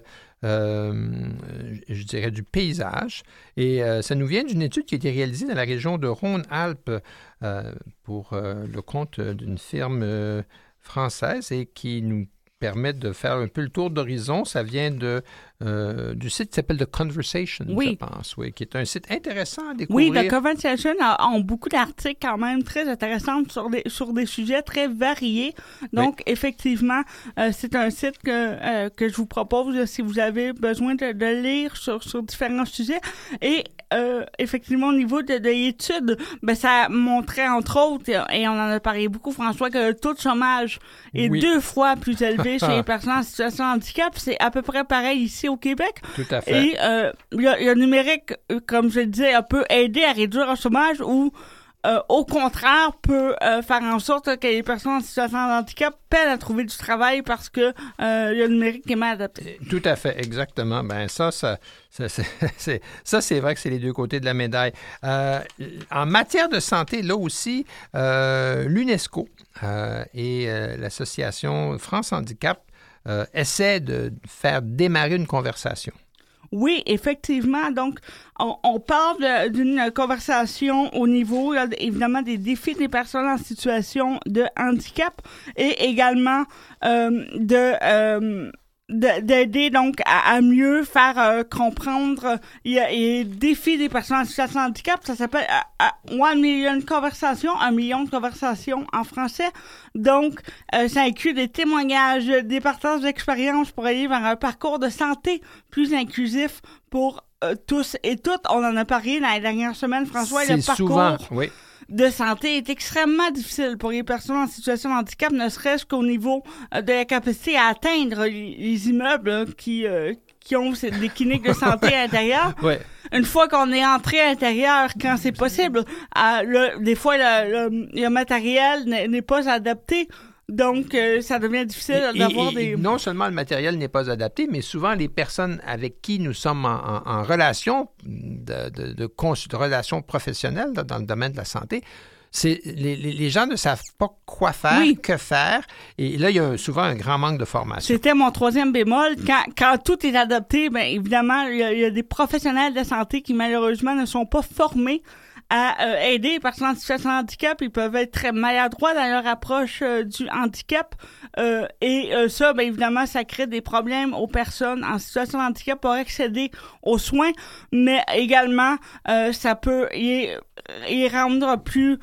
Euh, je dirais du paysage. Et euh, ça nous vient d'une étude qui a été réalisée dans la région de Rhône-Alpes euh, pour euh, le compte d'une firme euh, française et qui nous permet de faire un peu le tour d'horizon. Ça vient de, euh, du site qui s'appelle The Conversation, oui. je pense, oui, qui est un site intéressant à découvrir. Oui, The Conversation a, ont beaucoup d'articles quand même très intéressants sur des, sur des sujets très variés. Donc, oui. effectivement, euh, c'est un site que, euh, que je vous propose si vous avez besoin de, de lire sur, sur différents sujets. Et euh, effectivement, au niveau de, de l'étude, ben, ça montrait, entre autres, et on en a parlé beaucoup, François, que le taux de chômage est oui. deux fois plus élevé chez les personnes en situation de handicap. C'est à peu près pareil ici au Québec. Tout à fait. Et euh, le, le numérique, comme je le disais, peut aider à réduire le chômage ou euh, au contraire peut euh, faire en sorte que les personnes en situation de handicap peinent à trouver du travail parce que euh, le numérique est mal adapté. Tout à fait, exactement. Ben ça, ça, ça, c'est, c'est, ça, c'est vrai que c'est les deux côtés de la médaille. Euh, en matière de santé, là aussi, euh, l'UNESCO euh, et euh, l'association France Handicap euh, essaient de faire démarrer une conversation. Oui, effectivement. Donc, on, on parle de, d'une conversation au niveau, là, évidemment, des défis des personnes en situation de handicap et également euh, de... Euh, De, d'aider donc à, à mieux faire euh, comprendre les défis des personnes en situation de handicap. Ça s'appelle euh, One Million Conversations, un million de conversations en français. Donc, euh, ça inclut des témoignages, des partages d'expériences pour aller vers un parcours de santé plus inclusif pour euh, tous et toutes. On en a parlé dans les dernières semaines, François, C'est le parcours... souvent, oui. de santé est extrêmement difficile pour les personnes en situation de handicap, ne serait-ce qu'au niveau euh, de la capacité à atteindre les, les immeubles là, qui, euh, qui ont des cliniques de santé à l'intérieur. Ouais. Une fois qu'on est entré à l'intérieur, quand c'est possible, euh, le, des fois, le, le, le matériel n'est, n'est pas adapté. Donc, euh, ça devient difficile et, d'avoir et, des... Et non seulement le matériel n'est pas adapté, mais souvent les personnes avec qui nous sommes en, en, en relation, de, de, de, cons, de relation professionnelle là, dans le domaine de la santé, c'est, les, les gens ne savent pas quoi faire, oui. que faire. Et là, il y a souvent un grand manque de formation. C'était mon troisième bémol. Quand, quand tout est adapté, bien évidemment, il y, a, il y a des professionnels de santé qui, malheureusement, ne sont pas formés à euh, aider les personnes en situation de handicap. Ils peuvent être très maladroits dans leur approche euh, du handicap. Euh, et euh, ça, bien évidemment, ça crée des problèmes aux personnes en situation de handicap pour accéder aux soins, mais également, euh, ça peut y, y rendre plus...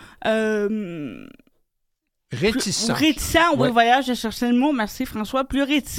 Euh, Réticent. Plus réticent, oui, ouais. Voyage, j'ai cherché le mot, merci François, plus réticent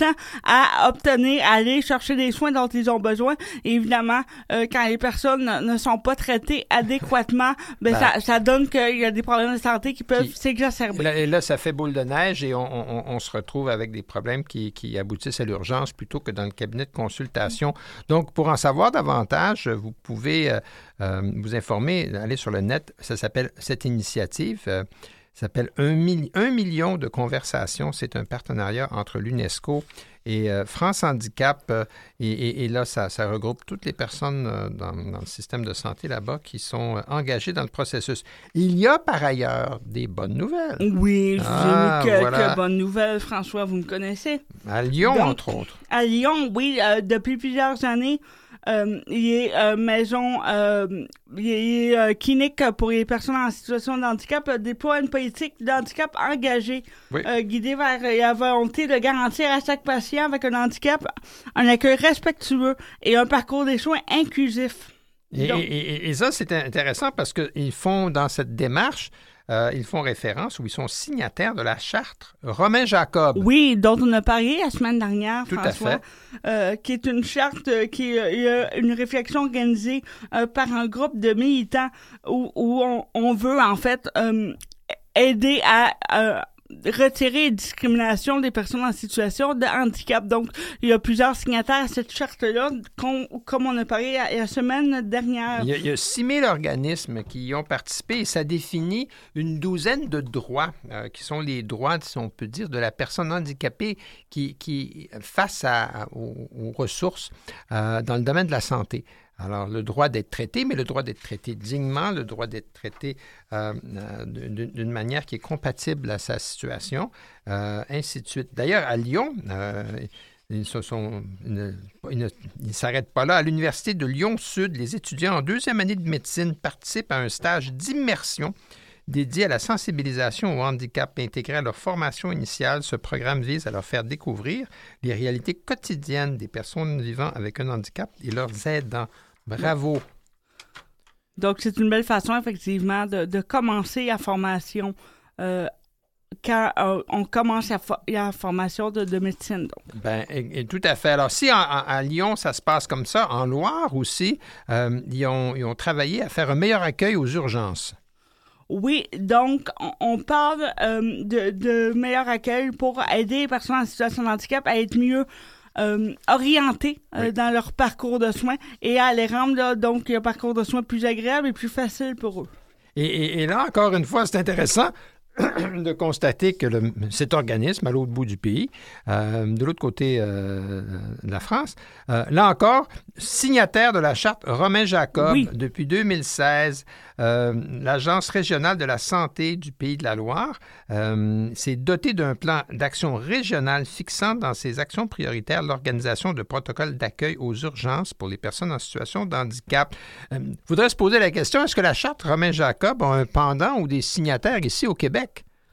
à obtenir, à aller chercher les soins dont ils ont besoin. Et évidemment, euh, quand les personnes ne, ne sont pas traitées adéquatement, ben, ben ça, ça donne qu'il y a des problèmes de santé qui peuvent qui, s'exacerber. Là, et là, ça fait boule de neige et on, on, on se retrouve avec des problèmes qui, qui aboutissent à l'urgence plutôt que dans le cabinet de consultation. Donc, pour en savoir davantage, vous pouvez euh, euh, vous informer, aller sur le net, ça s'appelle cette initiative, euh, Ça s'appelle un, mille, un million de conversations. C'est un partenariat entre l'UNESCO et euh, France Handicap. Euh, et, et, et là, ça, ça regroupe toutes les personnes euh, dans, dans le système de santé là-bas qui sont euh, engagées dans le processus. Il y a par ailleurs des bonnes nouvelles. Oui, j'ai ah, eu quelques voilà. bonnes nouvelles. François, vous me connaissez. À Lyon, Donc, entre autres. À Lyon, oui. Euh, depuis plusieurs années, Euh, il est euh, maison, euh, il est euh, clinique pour les personnes en situation de handicap, euh, déploie une politique d'handicap engagée, oui. euh, guidée vers la volonté de garantir à chaque patient avec un handicap un accueil respectueux et un parcours des soins inclusif. Et, Donc, et, et, et ça, c'est intéressant parce qu'ils font dans cette démarche, Euh, ils font référence ou ils sont signataires de la charte Romain Jacob. Oui, dont on a parlé la semaine dernière, Tout François, à fait. Euh, qui est une charte euh, qui est euh, une réflexion organisée euh, par un groupe de militants où, où on, on veut en fait euh, aider à euh, retirer les discriminations des personnes en situation de handicap. Donc, il y a plusieurs signataires à cette charte-là, qu'on, comme on a parlé la, la semaine dernière. Il y a, il y a six mille organismes qui y ont participé et ça définit une douzaine de droits, euh, qui sont les droits, si on peut dire, de la personne handicapée qui, qui face à, à, aux, aux ressources euh, dans le domaine de la santé. Alors, le droit d'être traité, mais le droit d'être traité dignement, le droit d'être traité euh, euh, d'une, d'une manière qui est compatible à sa situation, euh, ainsi de suite. D'ailleurs, à Lyon, euh, ils se sont, ils ne, ils ne ils s'arrêtent pas là. À l'Université de Lyon-Sud, les étudiants en deuxième année de médecine participent à un stage d'immersion dédié à la sensibilisation au handicap intégré à leur formation initiale. Ce programme vise à leur faire découvrir les réalités quotidiennes des personnes vivant avec un handicap et leurs aidants. Bravo! Donc, c'est une belle façon, effectivement, de, de commencer la formation euh, quand euh, on commence la, fo- la formation de, de médecine. Donc. Ben, et, et tout à fait. Alors, si en, en, à Lyon, ça se passe comme ça, en Loire aussi, euh, ils, ont, ils ont travaillé à faire un meilleur accueil aux urgences. Oui, donc, on, on parle euh, de, de meilleur accueil pour aider les personnes en situation de handicap à être mieux euh, orientées euh, oui. dans leur parcours de soins et à les rendre, là, donc, un parcours de soins plus agréable et plus facile pour eux. Et, et, et là, encore une fois, c'est intéressant de constater que le, cet organisme, à l'autre bout du pays, euh, de l'autre côté euh, de la France, euh, là encore, signataire de la charte Romain Jacob oui. depuis deux mille seize, euh, l'Agence régionale de la santé du Pays de la Loire euh, s'est dotée d'un plan d'action régional fixant dans ses actions prioritaires l'organisation de protocoles d'accueil aux urgences pour les personnes en situation de handicap. Il euh, faudrait se poser la question, est-ce que la charte Romain Jacob a un pendant ou des signataires ici au Québec?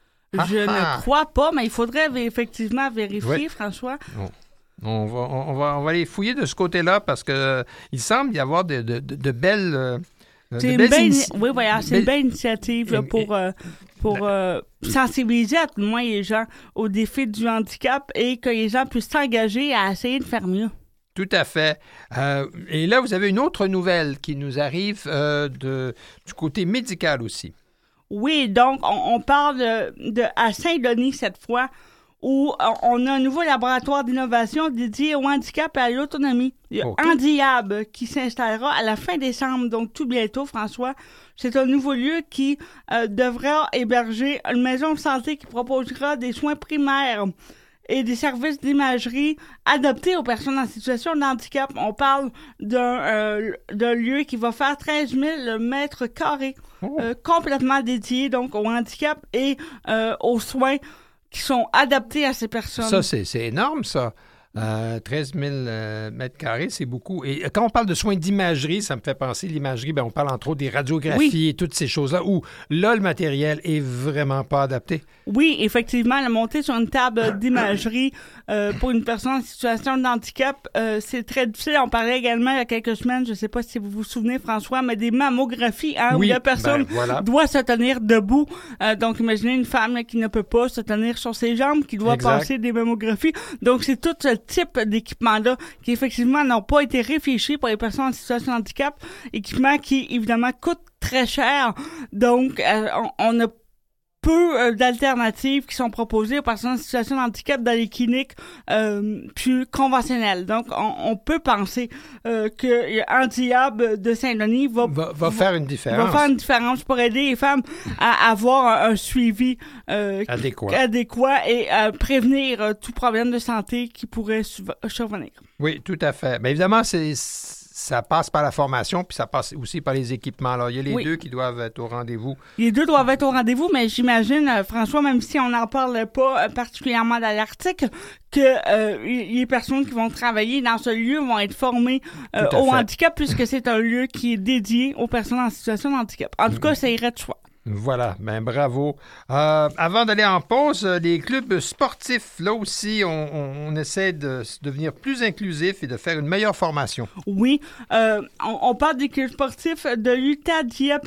Je ah, ne crois pas, mais il faudrait effectivement vérifier, oui. François. On, on, va, on, va, on va aller fouiller de ce côté-là parce qu'il semble y avoir de, de, de, de belles... Euh, c'est, de une, belles belle, inici- oui, voilà, c'est belle... une belle initiative là, pour, euh, pour euh, sensibiliser à tout le moins les gens aux défis du handicap et que les gens puissent s'engager à essayer de faire mieux. Tout à fait. Euh, et là, vous avez une autre nouvelle qui nous arrive euh, de, du côté médical aussi. Oui, donc on, on parle de, de à Saint-Denis cette fois, où on a un nouveau laboratoire d'innovation dédié au handicap et à l'autonomie. Il y a okay. Handiab qui s'installera à la fin décembre, donc tout bientôt, François. C'est un nouveau lieu qui euh, devra héberger une maison de santé qui proposera des soins primaires et des services d'imagerie adaptés aux personnes en situation de handicap. On parle d'un, euh, d'un lieu qui va faire treize mille mètres carrés, oh. euh, complètement dédié donc au handicap et euh, aux soins qui sont adaptés à ces personnes. Ça, c'est, c'est énorme, ça. Euh, treize mille euh, mètres carrés, c'est beaucoup. Et quand on parle de soins d'imagerie, ça me fait penser, l'imagerie, ben, on parle entre autres des radiographies oui. et toutes ces choses-là, où là, le matériel est vraiment pas adapté. Oui, effectivement, la montée sur une table d'imagerie euh, pour une personne en situation de handicap, euh, c'est très difficile. On parlait également il y a quelques semaines, je ne sais pas si vous vous souvenez, François, mais des mammographies, hein, oui, où la personne ben, voilà. doit se tenir debout. Euh, donc, imaginez une femme là, qui ne peut pas se tenir sur ses jambes, qui doit exact. passer des mammographies. Donc, c'est tout ce type d'équipements-là qui, effectivement, n'ont pas été réfléchis pour les personnes en situation de handicap. Équipements qui, évidemment, coûtent très cher. Donc, euh, on, on a peu euh, d'alternatives qui sont proposées aux personnes en situation de handicap dans les cliniques euh, plus conventionnelles. Donc, on, on peut penser euh, que Handiab de Saint-Denis va, va, va faire une différence. Va faire une différence pour aider les femmes à avoir un, un suivi euh, adéquat. adéquat et à prévenir euh, tout problème de santé qui pourrait su- survenir. Oui, tout à fait. Mais évidemment, c'est... ça passe par la formation, puis ça passe aussi par les équipements. Alors, il y a les oui. deux qui doivent être au rendez-vous. Les deux doivent être au rendez-vous, mais j'imagine, euh, François, même si on n'en parle pas euh, particulièrement dans l'article, que euh, les personnes qui vont travailler dans ce lieu vont être formées euh, au fait. handicap, puisque c'est un lieu qui est dédié aux personnes en situation de handicap. En tout cas, ça irait de soi. Voilà, ben bravo. Euh, avant d'aller en pause, les clubs sportifs, là aussi, on, on, on essaie de devenir plus inclusif et de faire une meilleure formation. Oui, euh, on, on parle des clubs sportifs de l'U T A Dieppe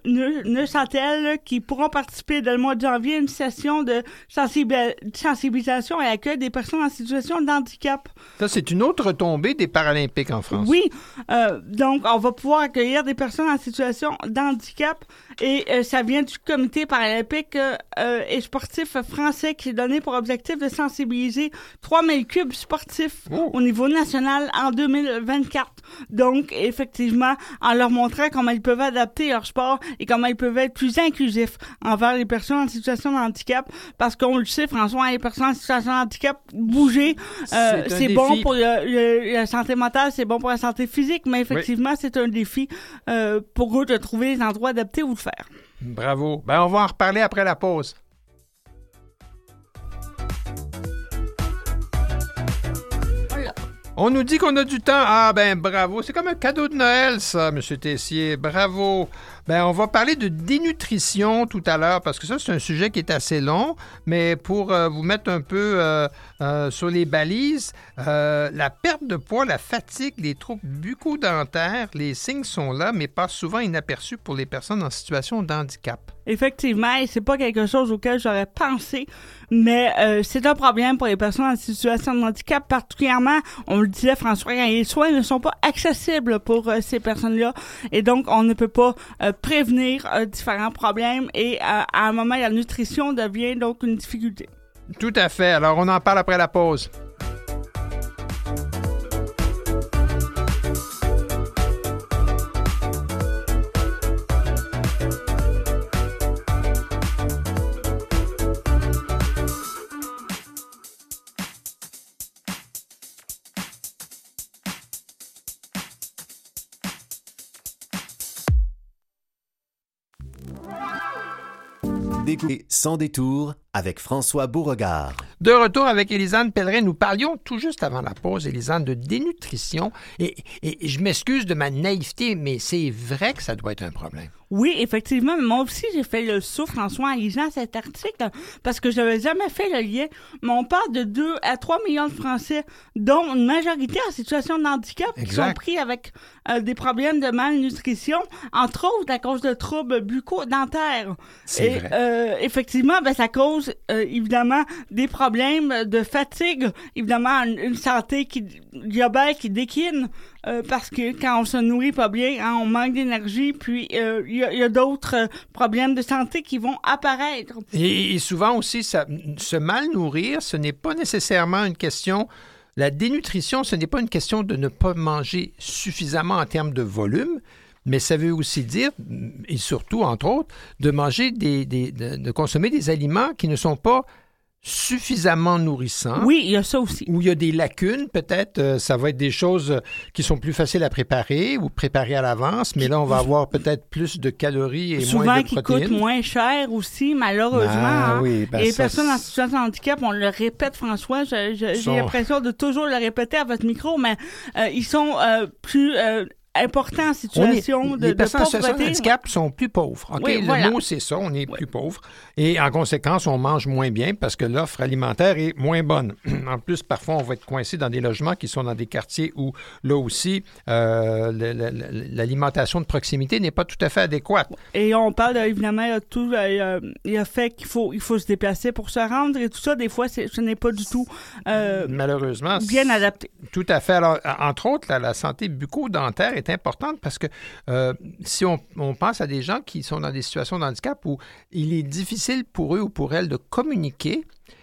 Neuchâtel qui pourront participer dès le mois de janvier à une session de sensibil- sensibilisation et accueil des personnes en situation de handicap. Ça, c'est une autre retombée des Paralympiques en France. Oui, euh, donc on va pouvoir accueillir des personnes en situation de handicap Et euh, ça vient du comité paralympique euh, euh, et sportif français qui s'est donné pour objectif de sensibiliser trois mille cubes sportifs oh. au niveau national en deux mille vingt-quatre. Donc, effectivement, en leur montrant comment ils peuvent adapter leur sport et comment ils peuvent être plus inclusifs envers les personnes en situation de handicap. Parce qu'on le sait, François, les personnes en situation de handicap, bouger, euh, c'est, c'est bon pour le, le, la santé mentale, c'est bon pour la santé physique, mais effectivement, oui. c'est un défi euh, pour eux de trouver les endroits adaptés où le faire. Bravo. Ben, on va en reparler après la pause. On nous dit qu'on a du temps. Ah, ben bravo. C'est comme un cadeau de Noël, ça, M. Tessier. Bravo. Ben, on va parler de dénutrition tout à l'heure, parce que ça, c'est un sujet qui est assez long, mais pour euh, vous mettre un peu euh, euh, sur les balises, euh, la perte de poids, la fatigue, les troubles bucco-dentaires, les signes sont là, mais passent souvent inaperçus pour les personnes en situation de handicap. Effectivement, et c'est pas quelque chose auquel j'aurais pensé, mais euh, c'est un problème pour les personnes en situation de handicap, particulièrement, on le disait, François, quand les soins ne sont pas accessibles pour euh, ces personnes-là, et donc on ne peut pas euh, prévenir euh, différents problèmes, et euh, à un moment, la nutrition devient donc une difficulté. Tout à fait. Alors, on en parle après la pause. Découvrez Sans détour avec François Beauregard. De retour avec Élisane Pellerin, nous parlions tout juste avant la pause, Élisane, de dénutrition. Et, et, et je m'excuse de ma naïveté, mais c'est vrai que ça doit être un problème. Oui, effectivement. Mais moi aussi, j'ai fait le saut, François, en lisant cet article, parce que je n'avais jamais fait le lien. Mais on parle de deux à trois millions de Français, dont une majorité en situation de handicap, exact. Qui sont pris avec euh, des problèmes de malnutrition, entre autres à cause de troubles bucco-dentaires. C'est Et, vrai. Euh, effectivement, ben, ça cause euh, évidemment des problèmes de fatigue, évidemment une, une santé qui, globale qui décline, euh, parce que quand on se nourrit pas bien, hein, on manque d'énergie, puis il euh, y, y a d'autres euh, problèmes de santé qui vont apparaître. Et, et souvent aussi, ça, se mal nourrir, ce n'est pas nécessairement une question... La dénutrition, ce n'est pas une question de ne pas manger suffisamment en termes de volume, mais ça veut aussi dire, et surtout, entre autres, de manger des, des de, de consommer des aliments qui ne sont pas suffisamment nourrissants. Oui, il y a ça aussi. Où il y a des lacunes, peut-être. Euh, ça va être des choses qui sont plus faciles à préparer ou préparer à l'avance, mais là, on va avoir peut-être plus de calories et souvent moins de protéines. protéines. Souvent qui coûtent moins cher aussi, malheureusement. Ah, hein. oui, ben et les ça, personnes en situation de handicap, on le répète, François, je, je, sont... j'ai l'impression de toujours le répéter à votre micro, mais euh, ils sont euh, plus... Euh, important en situation est, de, les personnes de en situation de handicap sont plus pauvres. Okay? Oui, le voilà. mot, c'est ça, on est oui. plus pauvres. Et en conséquence, on mange moins bien parce que l'offre alimentaire est moins bonne. En plus, parfois, on va être coincé dans des logements qui sont dans des quartiers où, là aussi, euh, le, le, l'alimentation de proximité n'est pas tout à fait adéquate. Et on parle, évidemment, il y a tout euh, il y a fait qu'il faut, il faut se déplacer pour se rendre et tout ça. Des fois, c'est, ce n'est pas du tout euh, malheureusement bien adapté. Tout à fait. Alors, entre autres, la, la santé bucco-dentaire est importante parce que euh, si on, on pense à des gens qui sont dans des situations de handicap où il est difficile pour eux ou pour elles de communiquer,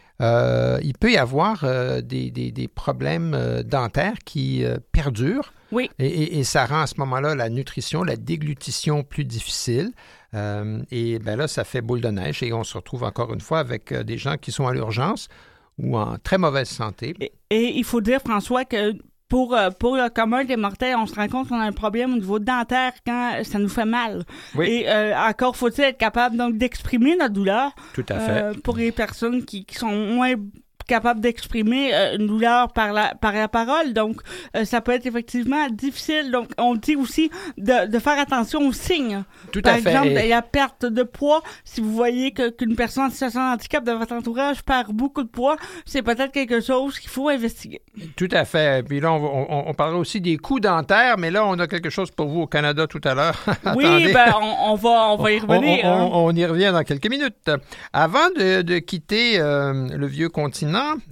euh, il peut y avoir euh, des, des, des problèmes euh, dentaires qui euh, perdurent. Oui. Et, et, et ça rend à ce moment-là la nutrition, la déglutition plus difficile. Euh, et bien là, ça fait boule de neige et on se retrouve encore une fois avec euh, des gens qui sont à l'urgence ou en très mauvaise santé. Et, et il faut dire, François, que Pour, pour le commun des mortels, on se rend compte qu'on a un problème au niveau dentaire quand ça nous fait mal. Oui. Et euh, encore faut-il être capable donc d'exprimer notre douleur. Tout à fait. Euh, pour les personnes qui, qui sont moins capable d'exprimer euh, une douleur par la par la parole. Donc, euh, ça peut être effectivement difficile. Donc, on dit aussi de, de faire attention aux signes. Tout par à fait. exemple, Et... la perte de poids. Si vous voyez que, qu'une personne en situation de handicap de votre entourage perd beaucoup de poids, c'est peut-être quelque chose qu'il faut investiguer. Tout à fait. Puis là, on, on, on parlera aussi des coups dentaires, mais là, on a quelque chose pour vous au Canada tout à l'heure. Oui, ben, on, on va, on va y revenir. On, on, hein. on, on y revient dans quelques minutes. Avant de, de quitter euh, le vieux continent,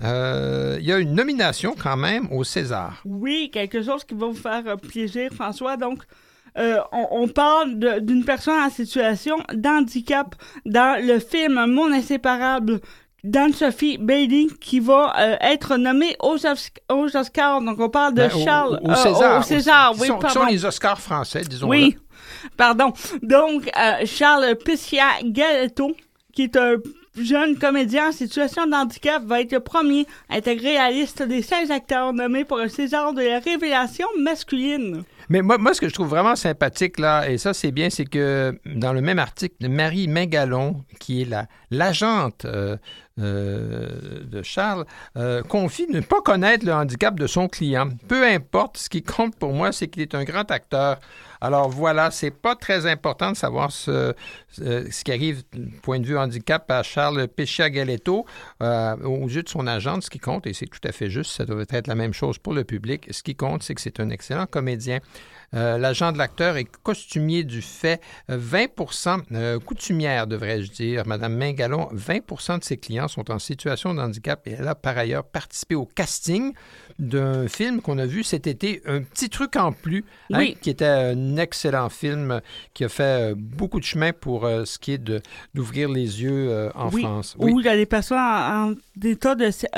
Euh, il y a une nomination quand même au César. Oui, quelque chose qui va vous faire euh, plaisir, François. Donc, euh, on, on parle de, d'une personne en situation d'handicap dans le film Mon Inséparable d'Anne-Sophie Bailey qui va euh, être nommée aux, Os- aux Oscars. Donc, on parle de Ben, Charles... Au, au, au César. Euh, au César, Qui oui, sont, qui pardon. sont les Oscars français, disons-le. Oui, pardon. Donc, euh, Charles Piscia-Galetto, qui est un jeune comédien en situation de handicap, va être le premier à intégrer la liste des seize acteurs nommés pour le César de la révélation masculine. Mais moi, moi, ce que je trouve vraiment sympathique, là, et ça, c'est bien, c'est que dans le même article, Marie Maingalon, qui est la, l'agente euh, euh, de Charles, euh, confie ne pas connaître le handicap de son client. Peu importe, ce qui compte pour moi, c'est qu'il est un grand acteur. Alors voilà, c'est pas très important de savoir ce, ce, ce qui arrive du point de vue handicap à Charles Piscia-Galetto euh, aux yeux de son agente. Ce qui compte, et c'est tout à fait juste, ça doit être la même chose pour le public, ce qui compte, c'est que c'est un excellent comédien. Euh, l'agent de l'acteur est costumier du fait. vingt pour cent, euh, coutumière, devrais-je dire, Madame Maingalon, vingt pour cent de ses clients sont en situation de handicap et elle a par ailleurs participé au casting d'un film qu'on a vu cet été, Un petit truc en plus, hein, Oui. qui était un excellent film qui a fait euh, beaucoup de chemin pour euh, ce qui est de, d'ouvrir les yeux euh, en oui. France. Où il y a des personnes en, en état de en,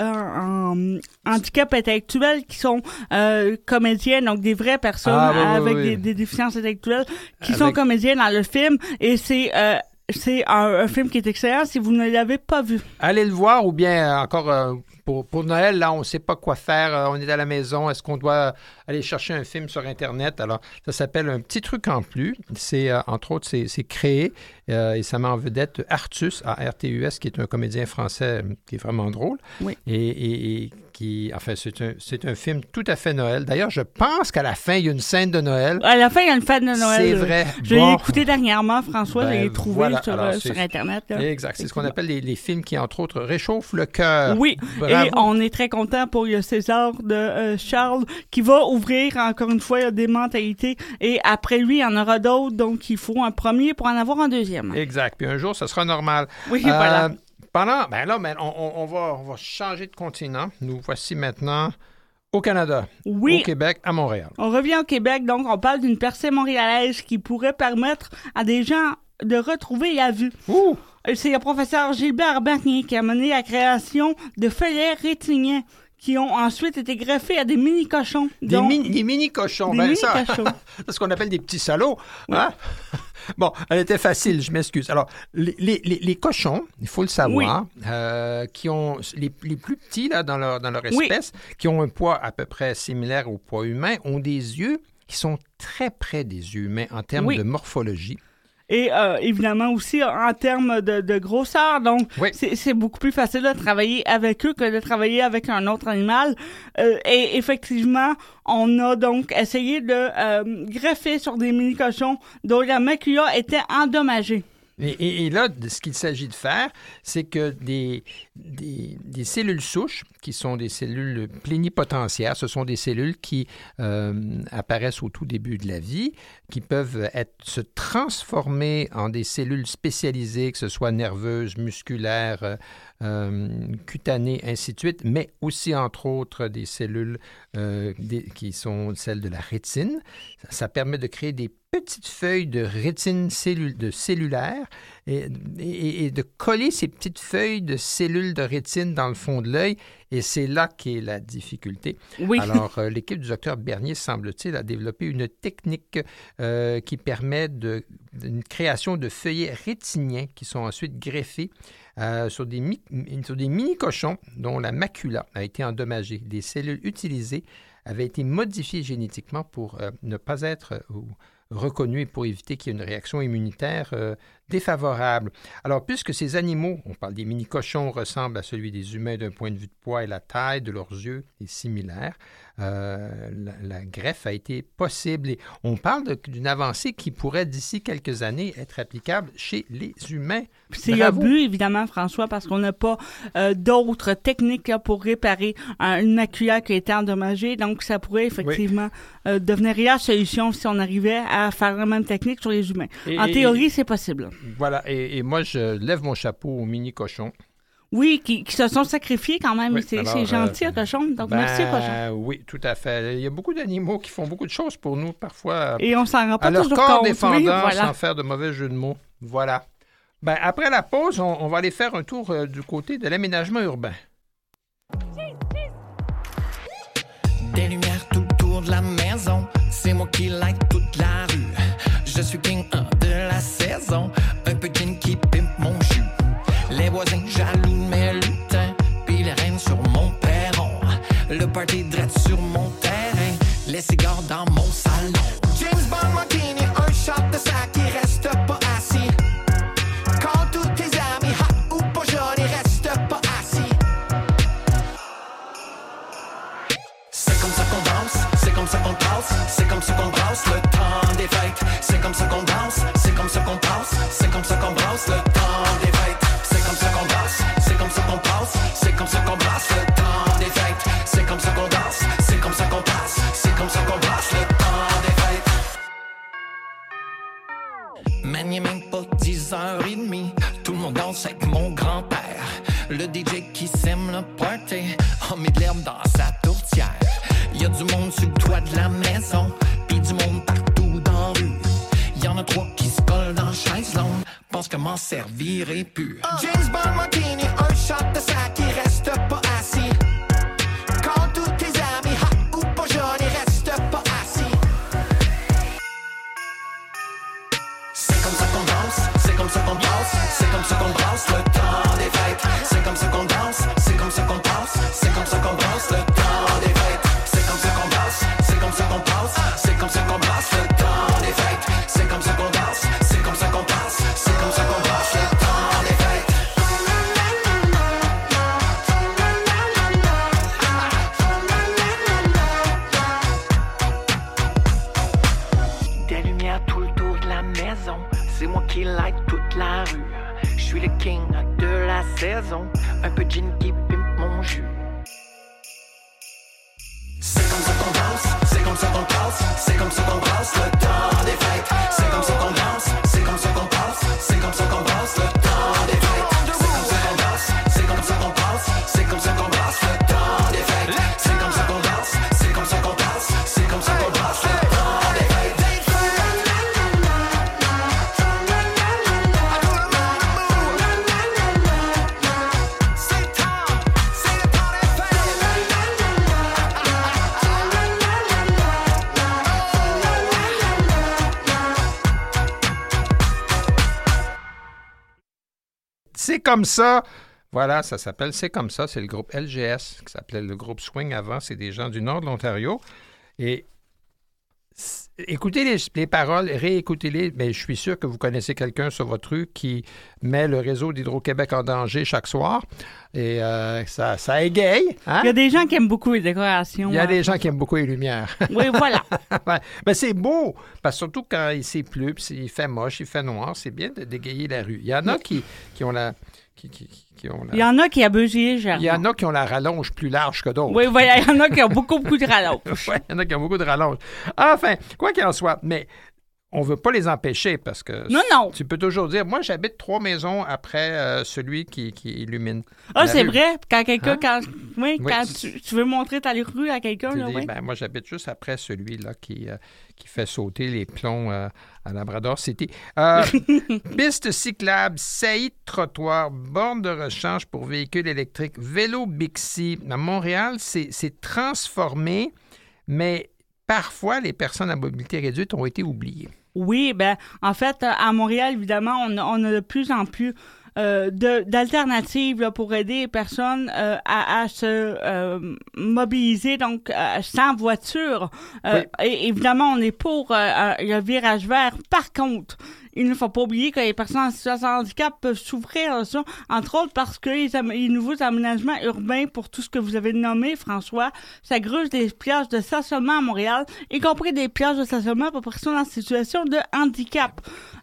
en handicap intellectuel qui sont euh, comédiens, donc des vraies personnes Ah, oui, oui, avec oui. Des, des déficiences intellectuelles qui Avec- sont comédiens dans le film. Et c'est... Euh, c'est un, un film qui est excellent si vous ne l'avez pas vu. Allez le voir ou bien euh, encore euh, pour, pour Noël, là, on ne sait pas quoi faire. Euh, on est à la maison. Est-ce qu'on doit aller chercher un film sur Internet? Alors, ça s'appelle Un petit truc en plus. C'est, euh, entre autres, c'est, c'est créé euh, et ça met en vedette Artus, A R T U S, qui est un comédien français euh, qui est vraiment drôle. Oui. Et, et, et qui, enfin, c'est un, c'est un film tout à fait Noël. D'ailleurs, je pense qu'à la fin, il y a une scène de Noël. À la fin, il y a une fête de Noël. C'est vrai. Je Bon. l'ai écouté dernièrement, François. Ben, je l'ai trouvé voilà. sur, Alors, euh, c'est- sur Internet. Là. Exact. C'est ce qu'on appelle les, les films qui, entre autres, réchauffent le cœur. Oui, Bravo. et on est très content pour le César de euh, Charles qui va ouvrir, encore une fois, des mentalités. Et après lui, il y en aura d'autres. Donc, il faut un premier pour en avoir un deuxième. Exact. Puis un jour, ça sera normal. Oui, Euh, voilà. Pendant, ben là, ben, on, on- on va, on va changer de continent. Nous voici maintenant au Canada, Oui. au Québec, à Montréal. On revient au Québec, donc on parle d'une percée montréalaise qui pourrait permettre à des gens de retrouver la vue. Ouh! C'est le professeur Gilbert Bernier qui a mené la création de feuillets rétiniens qui ont ensuite été greffés à des mini-cochons. Des, Donc, mini, des mini-cochons. des ben ça, mini-cochons. c'est ce qu'on appelle des petits salauds. Hein? Bon, elle était facile, je m'excuse. Alors, les, les, les, les cochons, il faut le savoir, euh, qui ont les, les plus petits là, dans leur, dans leur Oui. espèce, qui ont un poids à peu près similaire au poids humain, ont des yeux qui sont très près des yeux humains en termes Oui. de morphologie. Et euh, évidemment aussi en termes de, de grosseur. Donc, Oui. c'est, c'est beaucoup plus facile de travailler avec eux que de travailler avec un autre animal. Euh, et effectivement, on a donc essayé de euh, greffer sur des mini-cochons dont la macula était endommagée. Et, et- et là, de- ce qu'il s'agit de faire, c'est que des, des, des cellules souches, qui sont des cellules plénipotentiaires, ce sont des cellules qui euh, apparaissent au tout début de la vie, qui peuvent être, se transformer en des cellules spécialisées, que ce soit nerveuses, musculaires, euh, euh, cutanées, ainsi de suite, mais aussi, entre autres, des cellules euh, des- qui sont celles de la rétine. Ça, ça permet de créer des petites feuilles de rétine cellu- de cellulaire et, et- et de coller ces petites feuilles de cellules de rétine dans le fond de l'œil. Et c'est là qu'est la difficulté. Oui. Alors, euh, l'équipe du docteur Bernier, semble-t-il, a développé une technique euh, qui permet de, d'une création de feuillets rétiniens qui sont ensuite greffés euh, sur des, mi- sur des mini-cochons dont la macula a été endommagée. Les cellules utilisées avaient été modifiées génétiquement pour euh, ne pas être euh, reconnues et pour éviter qu'il y ait une réaction immunitaire euh, défavorable. Alors, puisque ces animaux, on parle des mini-cochons, ressemblent à celui des humains d'un point de vue de poids et la taille de leurs yeux est similaire, euh, la, la greffe a été possible. Et on parle de- d'une avancée qui pourrait, d'ici quelques années, être applicable chez les humains. C'est le Bravo. but, évidemment, François, parce qu'on n'a pas euh, d'autres techniques là, pour réparer euh, une macula qui a été endommagée. Donc, ça pourrait effectivement euh, devenir la solution si on arrivait à faire la même technique sur les humains. Et- en et- théorie, c'est possible. Voilà, et, et moi, je lève mon chapeau aux mini-cochons. Oui, qui, qui se sont sacrifiés quand même. Oui, c'est, alors, c'est gentil, euh, le cochon. Donc, ben, merci, cochon. Oui, tout à fait. Il y a beaucoup d'animaux qui font beaucoup de choses pour nous, parfois. Et on s'en rend pas à leur toujours corps compte. défendant, Oui, voilà. sans faire de mauvais jeu de mots. Voilà. Ben, après la pause, on, on va aller faire un tour euh, du côté de l'aménagement urbain. Des lumières tout autour de la maison, c'est moi qui like toute la rue. Je suis king un de la saison, un peu de gin qui pimpe mon jus. Les voisins jaloux de mes lutins, puis les reines sur mon perron. Le party drette sur mon terrain, les cigares dans mon salon. James Bond Martini, un shot de sac qui reste pas assis. Quand tous tes amis, hot ou pas jolis, reste pas assis. C'est comme ça qu'on danse, c'est comme ça qu'on passe, c'est comme ça qu'on brasse le temps des fêtes. C'est comme ça qu'on danse, c'est comme ça qu'on passe, c'est comme ça qu'on brasse le temps des fêtes. C'est comme ça qu'on danse, c'est comme ça qu'on passe, c'est comme ça qu'on brasse le temps des fêtes. C'est comme ça qu'on danse, c'est comme ça qu'on passe, c'est comme ça qu'on brasse le temps des fêtes. Man, y'a même pas dix heures trente, tout le monde danse avec mon grand-père. Le D J qui sème le party, a mis de l'herbe dans sa tourtière. Y'a du monde sur le toit de la maison, pis du monde partout dans la rue. Y'en a trois qui se collent dans la chaise longue, pense que m'en servirait plus. Uh. James Bond Martini, un shot de sac qui reste pas assis. Quand tous tes amis, hot ou pas jolis, reste pas assis. C'est comme ça qu'on danse, c'est comme ça qu'on passe, c'est comme ça qu'on brasse le temps des fêtes. C'est comme ça qu'on danse, c'est comme ça qu'on passe, c'est comme ça qu'on brasse le temps des fêtes. C'est comme ça qu'on danse, c'est comme ça qu'on passe, c'est comme ça qu'on brasse le temps des fêtes. C'est comme ça qu'on danse, c'est comme ça qu'on passe, c'est comme ça qu'on brasse le temps des fêtes. Des lumières tout le tour de la maison, c'est moi qui like toute la rue. Je suis le king de la saison, un peu de gin qui pimpe mon jus. C'est comme ça qu'on danse, c'est comme ça qu'on passe, c'est comme ça qu'on brasse le temps des fêtes. C'est comme ça qu'on danse, c'est comme ça qu'on passe, c'est comme ça qu'on brasse le temps des fêtes. C'est comme ça qu'on danse, c'est comme ça qu'on passe, c'est comme ça qu'on brasse le temps des fêtes. C'est comme ça qu'on danse, c'est comme ça qu'on passe, c'est comme ça qu'on brasse le temps des fêtes. C'est comme ça. Voilà, ça s'appelle C'est comme ça. C'est le groupe L G S, qui s'appelait le groupe Swing avant. C'est des gens du nord de l'Ontario. Et c- écoutez les, les paroles, réécoutez-les. Mais je suis sûr que vous connaissez quelqu'un sur votre rue qui met le réseau d'Hydro-Québec en danger chaque soir. Et euh, ça, ça égaye. Hein? Il y a des gens qui aiment beaucoup les décorations. Il y a hein, des gens François. qui aiment beaucoup les lumières. Oui, voilà. Ouais. Mais c'est beau, parce que surtout quand il s'est plu, puis il fait moche, il fait noir, c'est bien de dégayer la rue. Il y en a qui, qui ont la... Qui, qui, qui ont la... Il y en a qui abusent légèrement. Il y en a qui ont la rallonge plus large que d'autres. Oui, voilà, il y en a qui ont beaucoup, beaucoup de rallonge. Oui, il y en a qui ont beaucoup de rallonge. Enfin, quoi qu'il en soit, mais on ne veut pas les empêcher parce que Non, non. tu peux toujours dire, moi, j'habite trois maisons après euh, celui qui, qui illumine. Ah, la c'est rue. vrai. Quand quelqu'un, Hein? quand, oui, Oui, quand tu- tu, tu veux montrer ta rue à quelqu'un, Tu là, dis, oui. ben, moi, j'habite juste après celui-là qui, euh, qui fait sauter les plombs euh, à Labrador City. Euh, piste cyclable, saillie de trottoir, borne de rechange pour véhicules électriques, vélo Bixi. À Montréal, c'est, c'est transformé, mais parfois, les personnes à mobilité réduite ont été oubliées. Oui, ben, en fait, à Montréal, évidemment, on a, on a de plus en plus euh, de, d'alternatives là, pour aider les personnes euh, à, à se euh, mobiliser, donc euh, sans voiture. Euh, et évidemment, on est pour euh, le virage vert. Par contre, il ne faut pas oublier que les personnes en situation de handicap peuvent souffrir de ça, entre autres parce que les, am- les nouveaux aménagements urbains, pour tout ce que vous avez nommé, François, ça gruge des plages de stationnement à Montréal, y compris des plages de stationnement pour personnes en situation de handicap.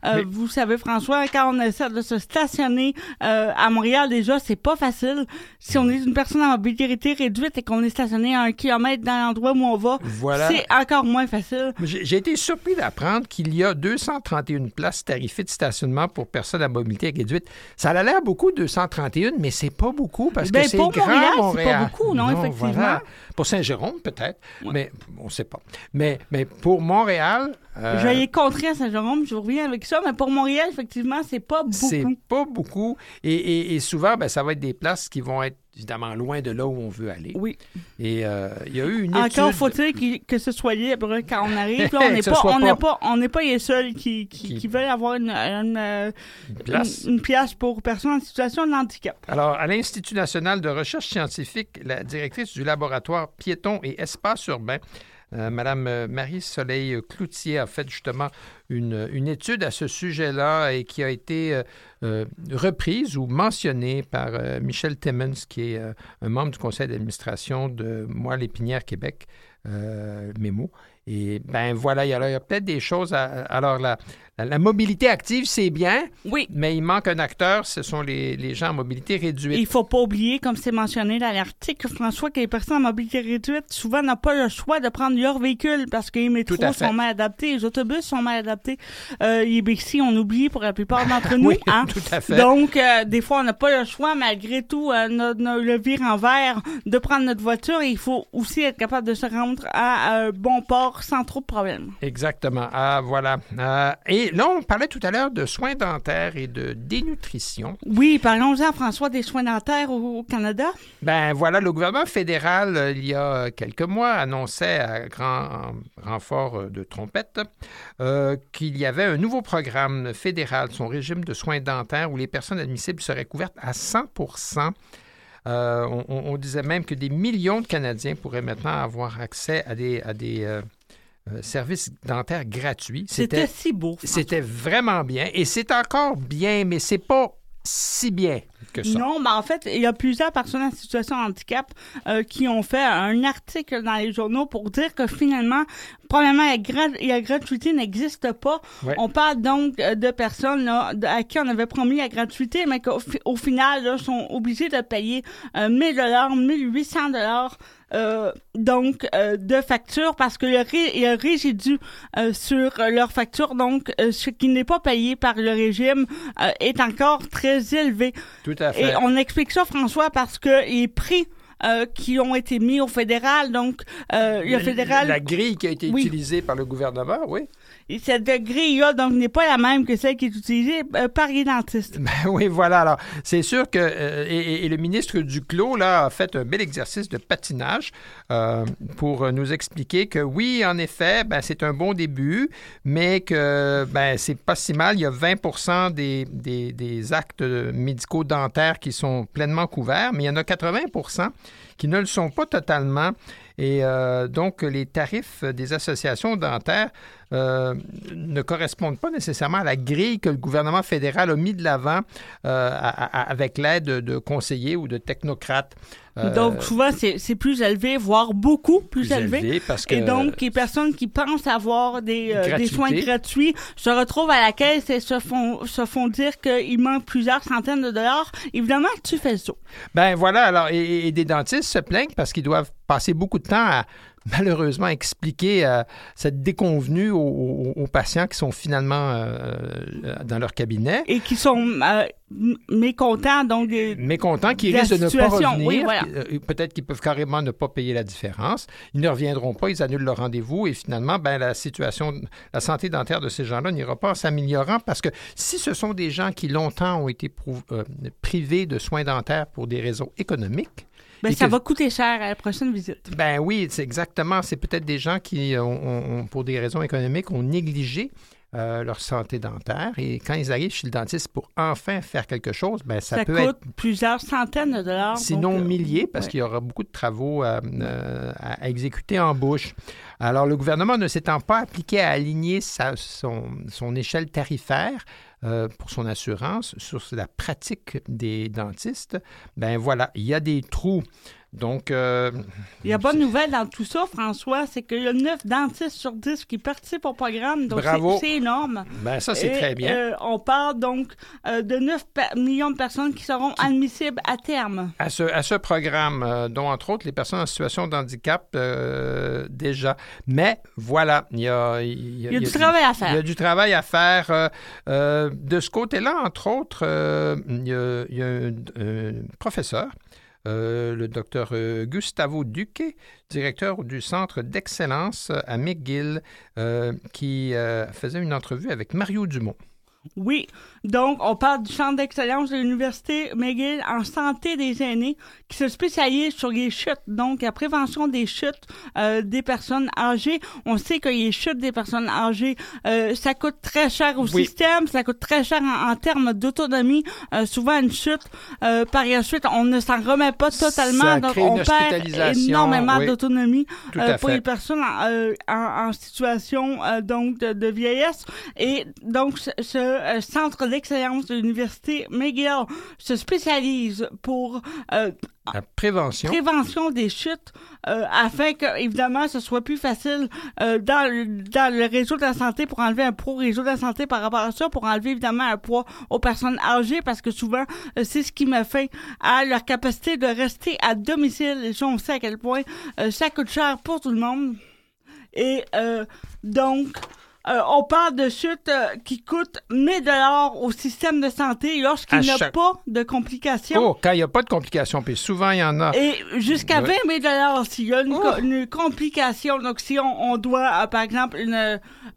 Euh, Oui. Vous savez, François, quand on essaie de se stationner euh, à Montréal, déjà, c'est pas facile. Si on est une personne à mobilité réduite et qu'on est stationné à un kilomètre dans l'endroit où on va, Voilà. c'est encore moins facile. J'ai j'ai été surpris d'apprendre qu'il y a deux cent trente et une places tarifées de stationnement pour personnes à mobilité réduite. Ça a l'air beaucoup, deux cent trente et une, mais c'est pas beaucoup parce Ben, que c'est pour grand, Montréal, c'est Montréal. pas beaucoup, non, effectivement. Voilà. Pour Saint-Jérôme, peut-être, Ouais. mais on ne sait pas. Mais, mais pour Montréal... euh, Je vais y contrer à Saint-Jérôme, je vous reviens avec ça, mais pour Montréal, effectivement, c'est pas c'est beaucoup. pas beaucoup. Et, et- et souvent, ben, ça va être des places qui vont être évidemment loin de là où on veut aller. Oui. Et euh, il y a eu une Encore étude... faut-il qu'il- que ce soit libre quand on arrive. Là, on Que n'est ce pas, soit on pas- n'est pas, on n'est pas les seuls qui, qui, Qui- qui veulent avoir une, une, euh, Une place. une- une pièce pour personnes en situation de handicap. Alors, à l'Institut national de recherche scientifique, la directrice du laboratoire Piéton et Espace urbain, euh, Mme euh, Marie-Soleil Cloutier, a fait justement une, une étude à ce sujet-là et qui a été euh, euh, reprise ou mentionnée par euh, Michel Timmons, qui est euh, un membre du conseil d'administration de Moi Lépinière Québec, euh, Mémo. Et ben voilà, il y a, il y a peut-être des choses à... Alors, la, la, la mobilité active, c'est bien, Oui. mais il manque un acteur, ce sont les, les gens à mobilité réduite. Il ne faut pas oublier, comme c'est mentionné dans l'article, François, que les personnes à mobilité réduite, souvent, n'ont pas le choix de prendre leur véhicule parce que les métros Tout à fait. sont mal adaptés, les autobus sont mal adaptés. Euh, les Bixi, on oublie pour la plupart d'entre nous. Oui, hein? tout à fait. Donc, euh, des fois, on n'a pas le choix, malgré tout, euh, notre, notre- le vir en vert, de prendre notre voiture. Et il faut aussi être capable de se rendre à un bon port sans trop de problèmes. Exactement. Ah, voilà. Ah, et là, on parlait tout à l'heure de soins dentaires et de dénutrition. Oui, parlons-en, François, des soins dentaires au, au Canada. Ben voilà, le gouvernement fédéral, euh, il y a quelques mois, annonçait à grand renfort euh, de trompette euh, qu'il y avait un nouveau programme fédéral, son régime de soins dentaires, où les personnes admissibles seraient couvertes à cent pour cent. Euh, on, on disait même que des millions de Canadiens pourraient maintenant avoir accès à des, à des euh, euh, services dentaires gratuits. C'était si beau. François. C'était vraiment bien. Et c'est encore bien, mais c'est pas si bien que ça. Non, mais en fait, il y a plusieurs personnes en situation de handicap euh, qui ont fait un article dans les journaux pour dire que finalement, probablement, la, gra- la gratuité n'existe pas. Ouais. On parle donc euh, de personnes là, de- à qui on avait promis la gratuité, mais qu'au fi- au final, là, sont obligés de payer euh, mille dollars, mille huit cents dollars. Euh, donc, euh, de facture parce que le, ré- le résidu euh, sur euh, leur facture, donc euh, ce qui n'est pas payé par le régime, euh, est encore très élevé. Tout à fait. Et on explique ça, François, parce que les prix euh, qui ont été mis au fédéral, donc euh, le fédéral... La grille qui a été Oui. utilisée par le gouvernement, oui. Et cette grille-là, donc, n'est pas la même que celle qui est utilisée euh, par les dentistes. Ben oui, voilà. Alors, c'est sûr que euh, et, et le ministre Duclos là a fait un bel exercice de patinage euh, pour nous expliquer que oui, en effet, ben c'est un bon début, mais que ben c'est pas si mal. Il y a vingt pour cent des, des, des actes médicaux dentaires qui sont pleinement couverts, mais il y en a quatre-vingts pour cent qui ne le sont pas totalement. Et euh, donc, les tarifs des associations dentaires euh, ne correspondent pas nécessairement à la grille que le gouvernement fédéral a mis de l'avant euh, à- à- avec l'aide de conseillers ou de technocrates. Euh, Donc, souvent, c'est c'est plus élevé, voire beaucoup plus, plus élevé. élevé parce que Et donc, les personnes qui pensent avoir des, euh, des Gratuité. soins gratuits se retrouvent à la caisse et se font, se font dire qu'il manque plusieurs centaines de dollars. Évidemment, tu fais ça. ben voilà, alors et, et des dentistes se plaignent parce qu'ils doivent passer beaucoup de temps à malheureusement expliquer euh, cette déconvenue aux, aux- aux patients qui sont finalement euh, dans leur cabinet. Et qui sont euh, m- mécontents, donc... des- Mécontents, qui de la risquent de ne pas situation. revenir. Oui, voilà. Euh, Peut-être qu'ils peuvent carrément ne pas payer la différence. Ils ne reviendront pas, ils annulent leur rendez-vous et finalement, ben, la situation, la santé dentaire de ces gens-là n'ira pas en s'améliorant parce que si ce sont des gens qui longtemps ont été prou- euh, privés de soins dentaires pour des raisons économiques, Ben, et ça que- va coûter cher à la prochaine visite. ben oui, c'est exactement. C'est peut-être des gens qui, ont, ont- ont, pour des raisons économiques, ont négligé euh, leur santé dentaire. Et quand ils arrivent chez le dentiste pour enfin faire quelque chose, ben ça, Ça peut coûte être plusieurs centaines de dollars. sinon donc, euh, milliers, parce ouais. qu'il y aura beaucoup de travaux euh, euh, à, à exécuter en bouche. Alors, le gouvernement ne s'étant pas appliqué à aligner sa, son, son échelle tarifaire euh, pour son assurance sur la pratique des dentistes, ben voilà, il y a des trous. Donc, euh, il y a bonne nouvelle dans tout ça, François, c'est qu'il y a neuf dentistes sur dix qui participent au programme, donc bravo. C'est, c'est énorme. Ben ça, c'est Et, très bien. Euh, on parle donc euh, de neuf pa- millions de personnes qui seront admissibles à terme. À ce, à ce programme, euh, dont entre autres les personnes en situation de handicap euh, déjà. Mais voilà, il y a... Il y a, il y a du travail à faire. Il y a du travail à faire. Euh, euh, de ce côté-là, entre autres, euh, il y a, il y a un, un professeur, Euh, le docteur euh, Gustavo Duque, directeur du Centre d'excellence à McGill, euh, qui euh, faisait une entrevue avec Mario Dumont. Oui, donc on parle du Centre d'excellence de l'Université McGill en santé des aînés qui se spécialise sur les chutes, donc la prévention des chutes euh, des personnes âgées. On sait que les chutes des personnes âgées, euh, ça coûte très cher au oui. système, ça coûte très cher en, en termes d'autonomie. Euh, souvent, une chute, euh, par la suite, on ne s'en remet pas totalement, ça donc crée on une perd énormément oui. d'autonomie euh, pour fait. les personnes euh, en, en situation euh, donc de, de vieillesse. Et donc, ce, ce Euh, Centre d'excellence de l'Université McGill se spécialise pour euh, la prévention. prévention des chutes euh, afin que, évidemment, ce soit plus facile euh, dans, le, dans le réseau de la santé pour enlever un poids au réseau de la santé par rapport à ça, pour enlever, évidemment, un poids aux personnes âgées parce que souvent, euh, c'est ce qui met fin à leur capacité de rester à domicile. Et ça, on sait à quel point euh, ça coûte cher pour tout le monde. Et euh, donc... Euh, on parle de chutes euh, qui coûtent mille dollars au système de santé lorsqu'il n'y a chaque... pas de complications. Oh, quand il n'y a pas de complications, puis souvent il y en a. Et jusqu'à ouais. vingt mille dollars s'il y a une, oh. co- une complication. Donc, si on, on doit, euh, par exemple, une, euh,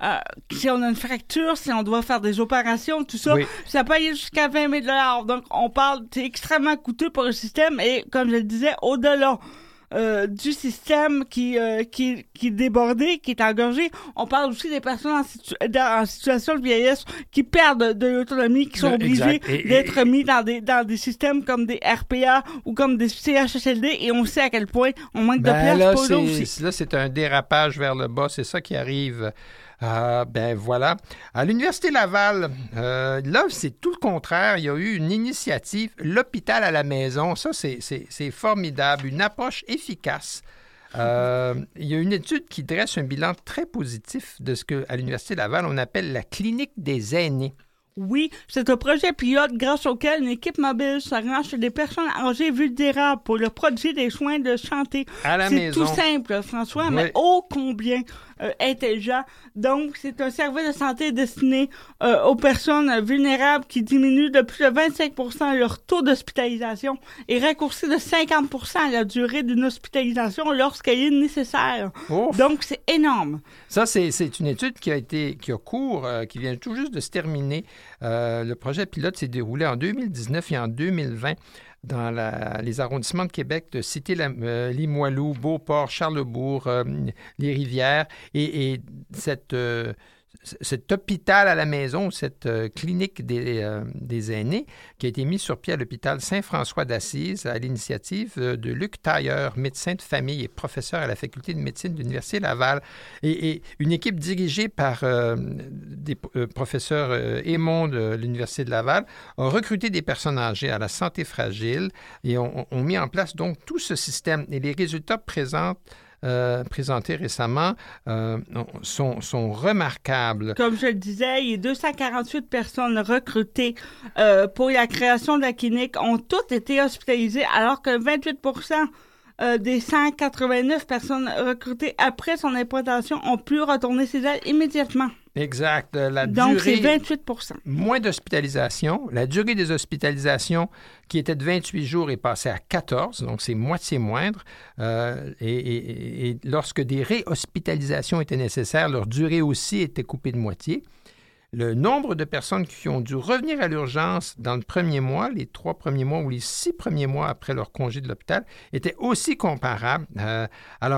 si on a une fracture, si on doit faire des opérations, tout ça, oui. ça peut aller jusqu'à vingt mille dollars. Donc, on parle, c'est extrêmement coûteux pour le système et, comme je le disais, au-delà Euh, du système qui, euh, qui, qui est débordé, qui est engorgé. On parle aussi des personnes en, situ- dans, en situation de vieillesse qui perdent de, de l'autonomie, qui sont obligées et, d'être et, mis dans des, dans des systèmes comme des R P A ou comme des C H S L D et on sait à quel point on manque ben de place là, pour eux c'est, aussi. Là, c'est un dérapage vers le bas. C'est ça qui arrive. Euh, ben voilà. À l'Université Laval, euh, là, c'est tout le contraire. Il y a eu une initiative, l'hôpital à la maison. Ça, c'est, c'est, c'est formidable. Une approche efficace. Euh, il y a une étude qui dresse un bilan très positif de ce qu'à l'Université Laval, on appelle la clinique des aînés. Oui, c'est un projet pilote grâce auquel une équipe mobile se rend chez des personnes âgées vulnérables pour leur prodiguer des soins de santé. À la c'est maison. tout simple, François, oui. mais ô combien euh, intelligent. Donc, c'est un service de santé destiné euh, aux personnes vulnérables qui diminue de plus de vingt-cinq pour cent leur taux d'hospitalisation et raccourcit de cinquante pour cent la durée d'une hospitalisation lorsqu'elle est nécessaire. Ouf. Donc, c'est énorme. Ça, c'est, c'est une étude qui a été qui a cours, euh, qui vient tout juste de se terminer. Euh, le projet pilote s'est déroulé en deux mille dix-neuf et en deux mille vingt dans la, les arrondissements de Québec de Cité-Limoilou, Beauport, Charlesbourg, euh, les Rivières. Et, et cette, euh, cet hôpital à la maison, cette euh, clinique des, euh, des aînés, qui a été mise sur pied à l'hôpital Saint-François d'Assise à l'initiative de Luc Tailleur, médecin de famille et professeur à la faculté de médecine de l'Université Laval. Et, et une équipe dirigée par euh, des euh, professeurs euh, Aymon de l'Université de Laval a recruté des personnes âgées à la santé fragile et ont, ont mis en place donc tout ce système. Et les résultats présentent Euh, présentés récemment euh, sont, sont remarquables. Comme je le disais, il y a deux cent quarante-huit personnes recrutées euh, pour la création de la clinique ont toutes été hospitalisées, alors que vingt-huit pour cent euh, des cent quatre-vingt-neuf personnes recrutées après son implantation ont pu retourner chez elles immédiatement. Exact. La Donc, durée, c'est vingt-huit pour cent. Moins d'hospitalisation. La durée des hospitalisations, qui était de vingt-huit jours, est passée à quatorze, donc c'est moitié moindre. Euh, et, et, et lorsque des réhospitalisations étaient nécessaires, leur durée aussi était coupée de moitié. Le nombre de personnes qui ont dû revenir à l'urgence dans le premier mois, les trois premiers mois ou les six premiers mois après leur congé de l'hôpital, était aussi comparable. Euh, alors,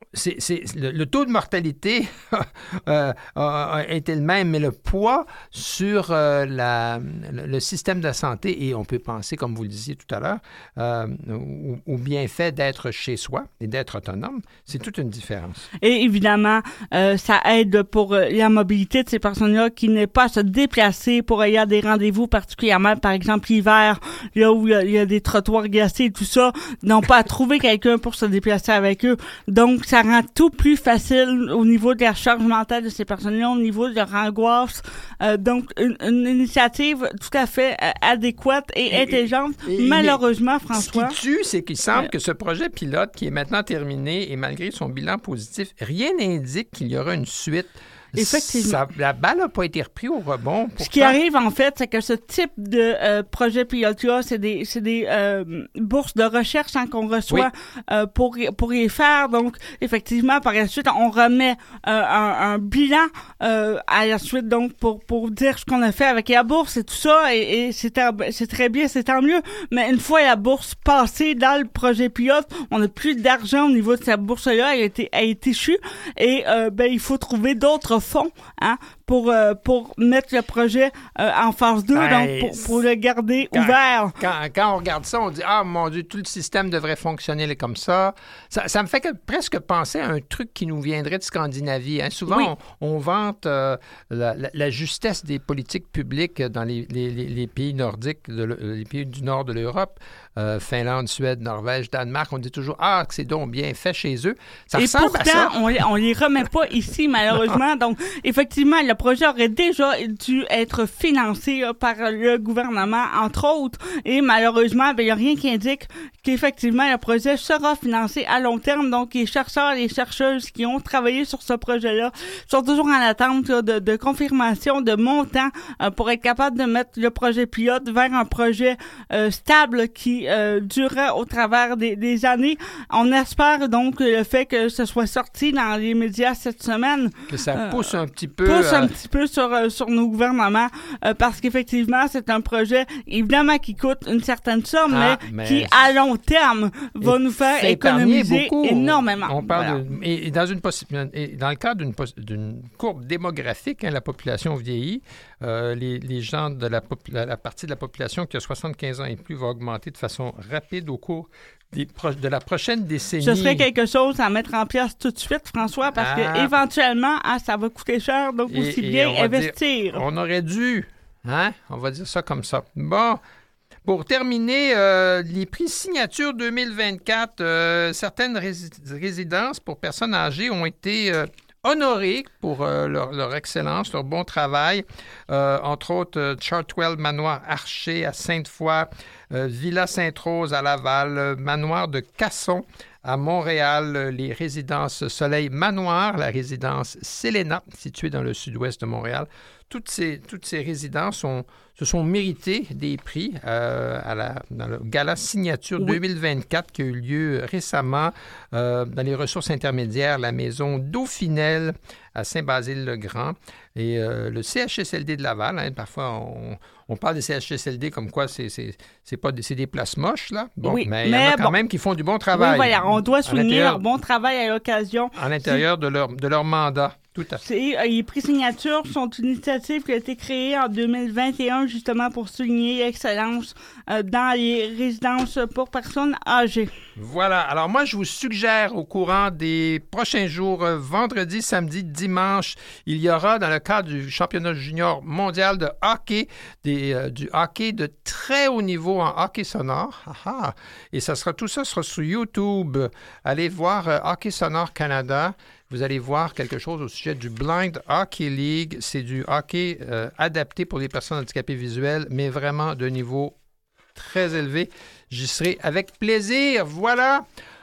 c'est, c'est, le, le taux de mortalité euh, a, a été le même, mais le poids sur euh, la, le, le système de santé, et on peut penser, comme vous le disiez tout à l'heure, euh, au, au bienfait d'être chez soi et d'être autonome, c'est toute une différence. Et évidemment, euh, ça aide pour euh, la mobilité de ces personnes-là qui n'est pas à se déplacer pour aller à des rendez-vous, particulièrement, par exemple, l'hiver, là où il y a, il y a des trottoirs glacés et tout ça, n'ont pas à trouver quelqu'un pour se déplacer avec eux. Donc, ça rend tout plus facile au niveau de la charge mentale de ces personnes-là, au niveau de leur angoisse. Euh, donc, une, une initiative tout à fait euh, adéquate et, et intelligente. Et, Malheureusement, François... Ce qui tue, c'est qu'il semble euh, que ce projet pilote, qui est maintenant terminé, et malgré son bilan positif, rien n'indique qu'il y aura une suite. Effectivement. Ça, la balle n'a pas été reprise au rebond. Pourtant. Ce qui arrive, en fait, c'est que ce type de euh, projet pilote-là, c'est des, c'est des euh, bourses de recherche hein, qu'on reçoit oui. euh, pour, pour y faire. Donc, effectivement, par la suite, on remet euh, un, un bilan euh, à la suite, donc, pour, pour dire ce qu'on a fait avec la bourse et tout ça. Et, et c'est, c'est très bien, c'est tant mieux. Mais une fois la bourse passée dans le projet pilote, on n'a plus d'argent au niveau de cette bourse-là. Elle a été, elle est échue. Et euh, ben, il faut trouver d'autres fonds hein, pour, euh, pour mettre le projet euh, en phase deux, ben, donc pour, pour le garder quand, ouvert. Quand, quand on regarde ça, on dit « Ah, mon Dieu, tout le système devrait fonctionner comme ça. » Ça, ça me fait que, presque penser à un truc qui nous viendrait de Scandinavie. Hein. Souvent, oui. on, on vante euh, la, la, la justesse des politiques publiques dans les, les, les, les pays nordiques, de, les pays du nord de l'Europe. Euh, Finlande, Suède, Norvège, Danemark, on dit toujours « Ah, que c'est donc bien fait chez eux. » Ça Et ressemble pourtant, à ça. on on les remet pas ici, malheureusement. Donc, effectivement, le projet aurait déjà dû être financé là, par le gouvernement, entre autres. Et malheureusement, il n'y a rien qui indique qu'effectivement, le projet sera financé à long terme. Donc, les chercheurs et les chercheuses qui ont travaillé sur ce projet-là sont toujours en attente là, de, de confirmation de montant euh, pour être capable de mettre le projet pilote vers un projet euh, stable qui euh, durera au travers des, des années. On espère donc le fait que ce soit sorti dans les médias cette semaine. Que ça pousse euh, un petit peu. Pousse euh... un petit peu sur, euh, sur nos gouvernements euh, parce qu'effectivement, c'est un projet, évidemment, qui coûte une certaine somme, ah, mais, mais qui, à long terme, va et nous faire économiser beaucoup. énormément. On parle voilà. de, et, et, dans une possi- et dans le cadre d'une, pos- d'une courbe démographique, hein, la population vieillit. Euh, les, les gens de la, pop- la, la partie de la population qui a soixante-quinze ans et plus va augmenter de façon rapide au cours des pro- de la prochaine décennie. Ce serait quelque chose à mettre en place tout de suite, François, parce ah. qu'éventuellement, ah, ça va coûter cher, donc et, aussi et bien investir. Dire, on aurait dû, hein? On va dire ça comme ça. Bon, pour terminer, euh, les prix signature deux mille vingt-quatre, euh, certaines rés- résidences pour personnes âgées ont été... Euh, honorés pour euh, leur, leur excellence, leur bon travail. Euh, entre autres, euh, Chartwell Manoir Archer à Sainte-Foy, euh, Villa Sainte-Rose à Laval, euh, Manoir de Casson à Montréal, euh, les résidences Soleil Manoir, la résidence Selena, située dans le sud-ouest de Montréal. Toutes ces, toutes ces résidences ont, se sont méritées des prix euh, à la, dans le Gala Signature oui. deux mille vingt-quatre qui a eu lieu récemment euh, dans les ressources intermédiaires, la maison Dauphinelle à Saint-Basile-le-Grand et euh, le C H S L D de Laval. Hein, parfois, on, on parle des C H S L D comme quoi c'est, c'est, c'est, pas, c'est des places moches, là. Bon, oui, mais il y en a quand bon, même qui font du bon travail. Oui, voilà, on doit souligner leur bon travail à l'occasion. À l'intérieur de leur, de leur mandat. Tout à fait. C'est, euh, les prix signature sont une initiative qui a été créée en deux mille vingt et un justement pour souligner l'excellence euh, dans les résidences pour personnes âgées. Voilà. Alors moi, je vous suggère au courant des prochains jours, euh, vendredi, samedi, dimanche, il y aura dans le cadre du championnat junior mondial de hockey, des, euh, du hockey de très haut niveau en hockey sonore. Aha. Et ça sera, tout ça sera sur YouTube. Allez voir euh, Hockey Sonore Canada. Vous allez voir quelque chose au sujet du Blind Hockey League. C'est du hockey euh, adapté pour les personnes handicapées visuelles, mais vraiment de niveau très élevé. J'y serai avec plaisir. Voilà.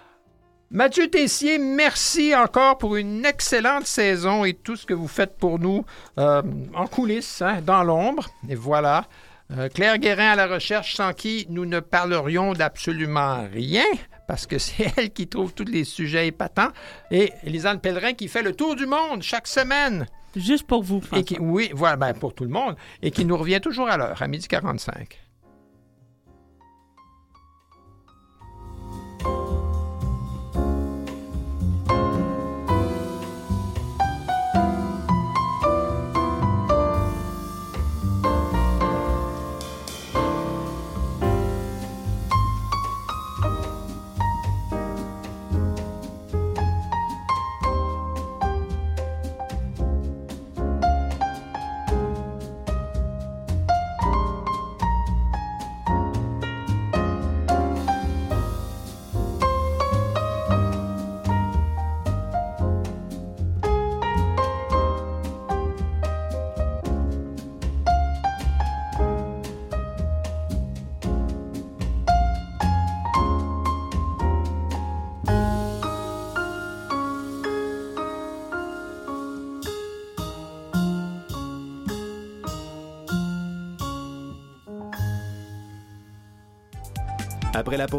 Mathieu Tessier, merci encore pour une excellente saison et tout ce que vous faites pour nous euh, en coulisses, hein, dans l'ombre. Et voilà. Euh, Claire Guérin à la recherche, sans qui nous ne parlerions d'absolument rien, parce que c'est elle qui trouve tous les sujets épatants. Et Élisane Pellerin qui fait le tour du monde chaque semaine. Juste pour vous, François. Et qui, oui, voilà, ben pour tout le monde. Et qui nous revient toujours à l'heure, à midi quarante-cinq. après la pause.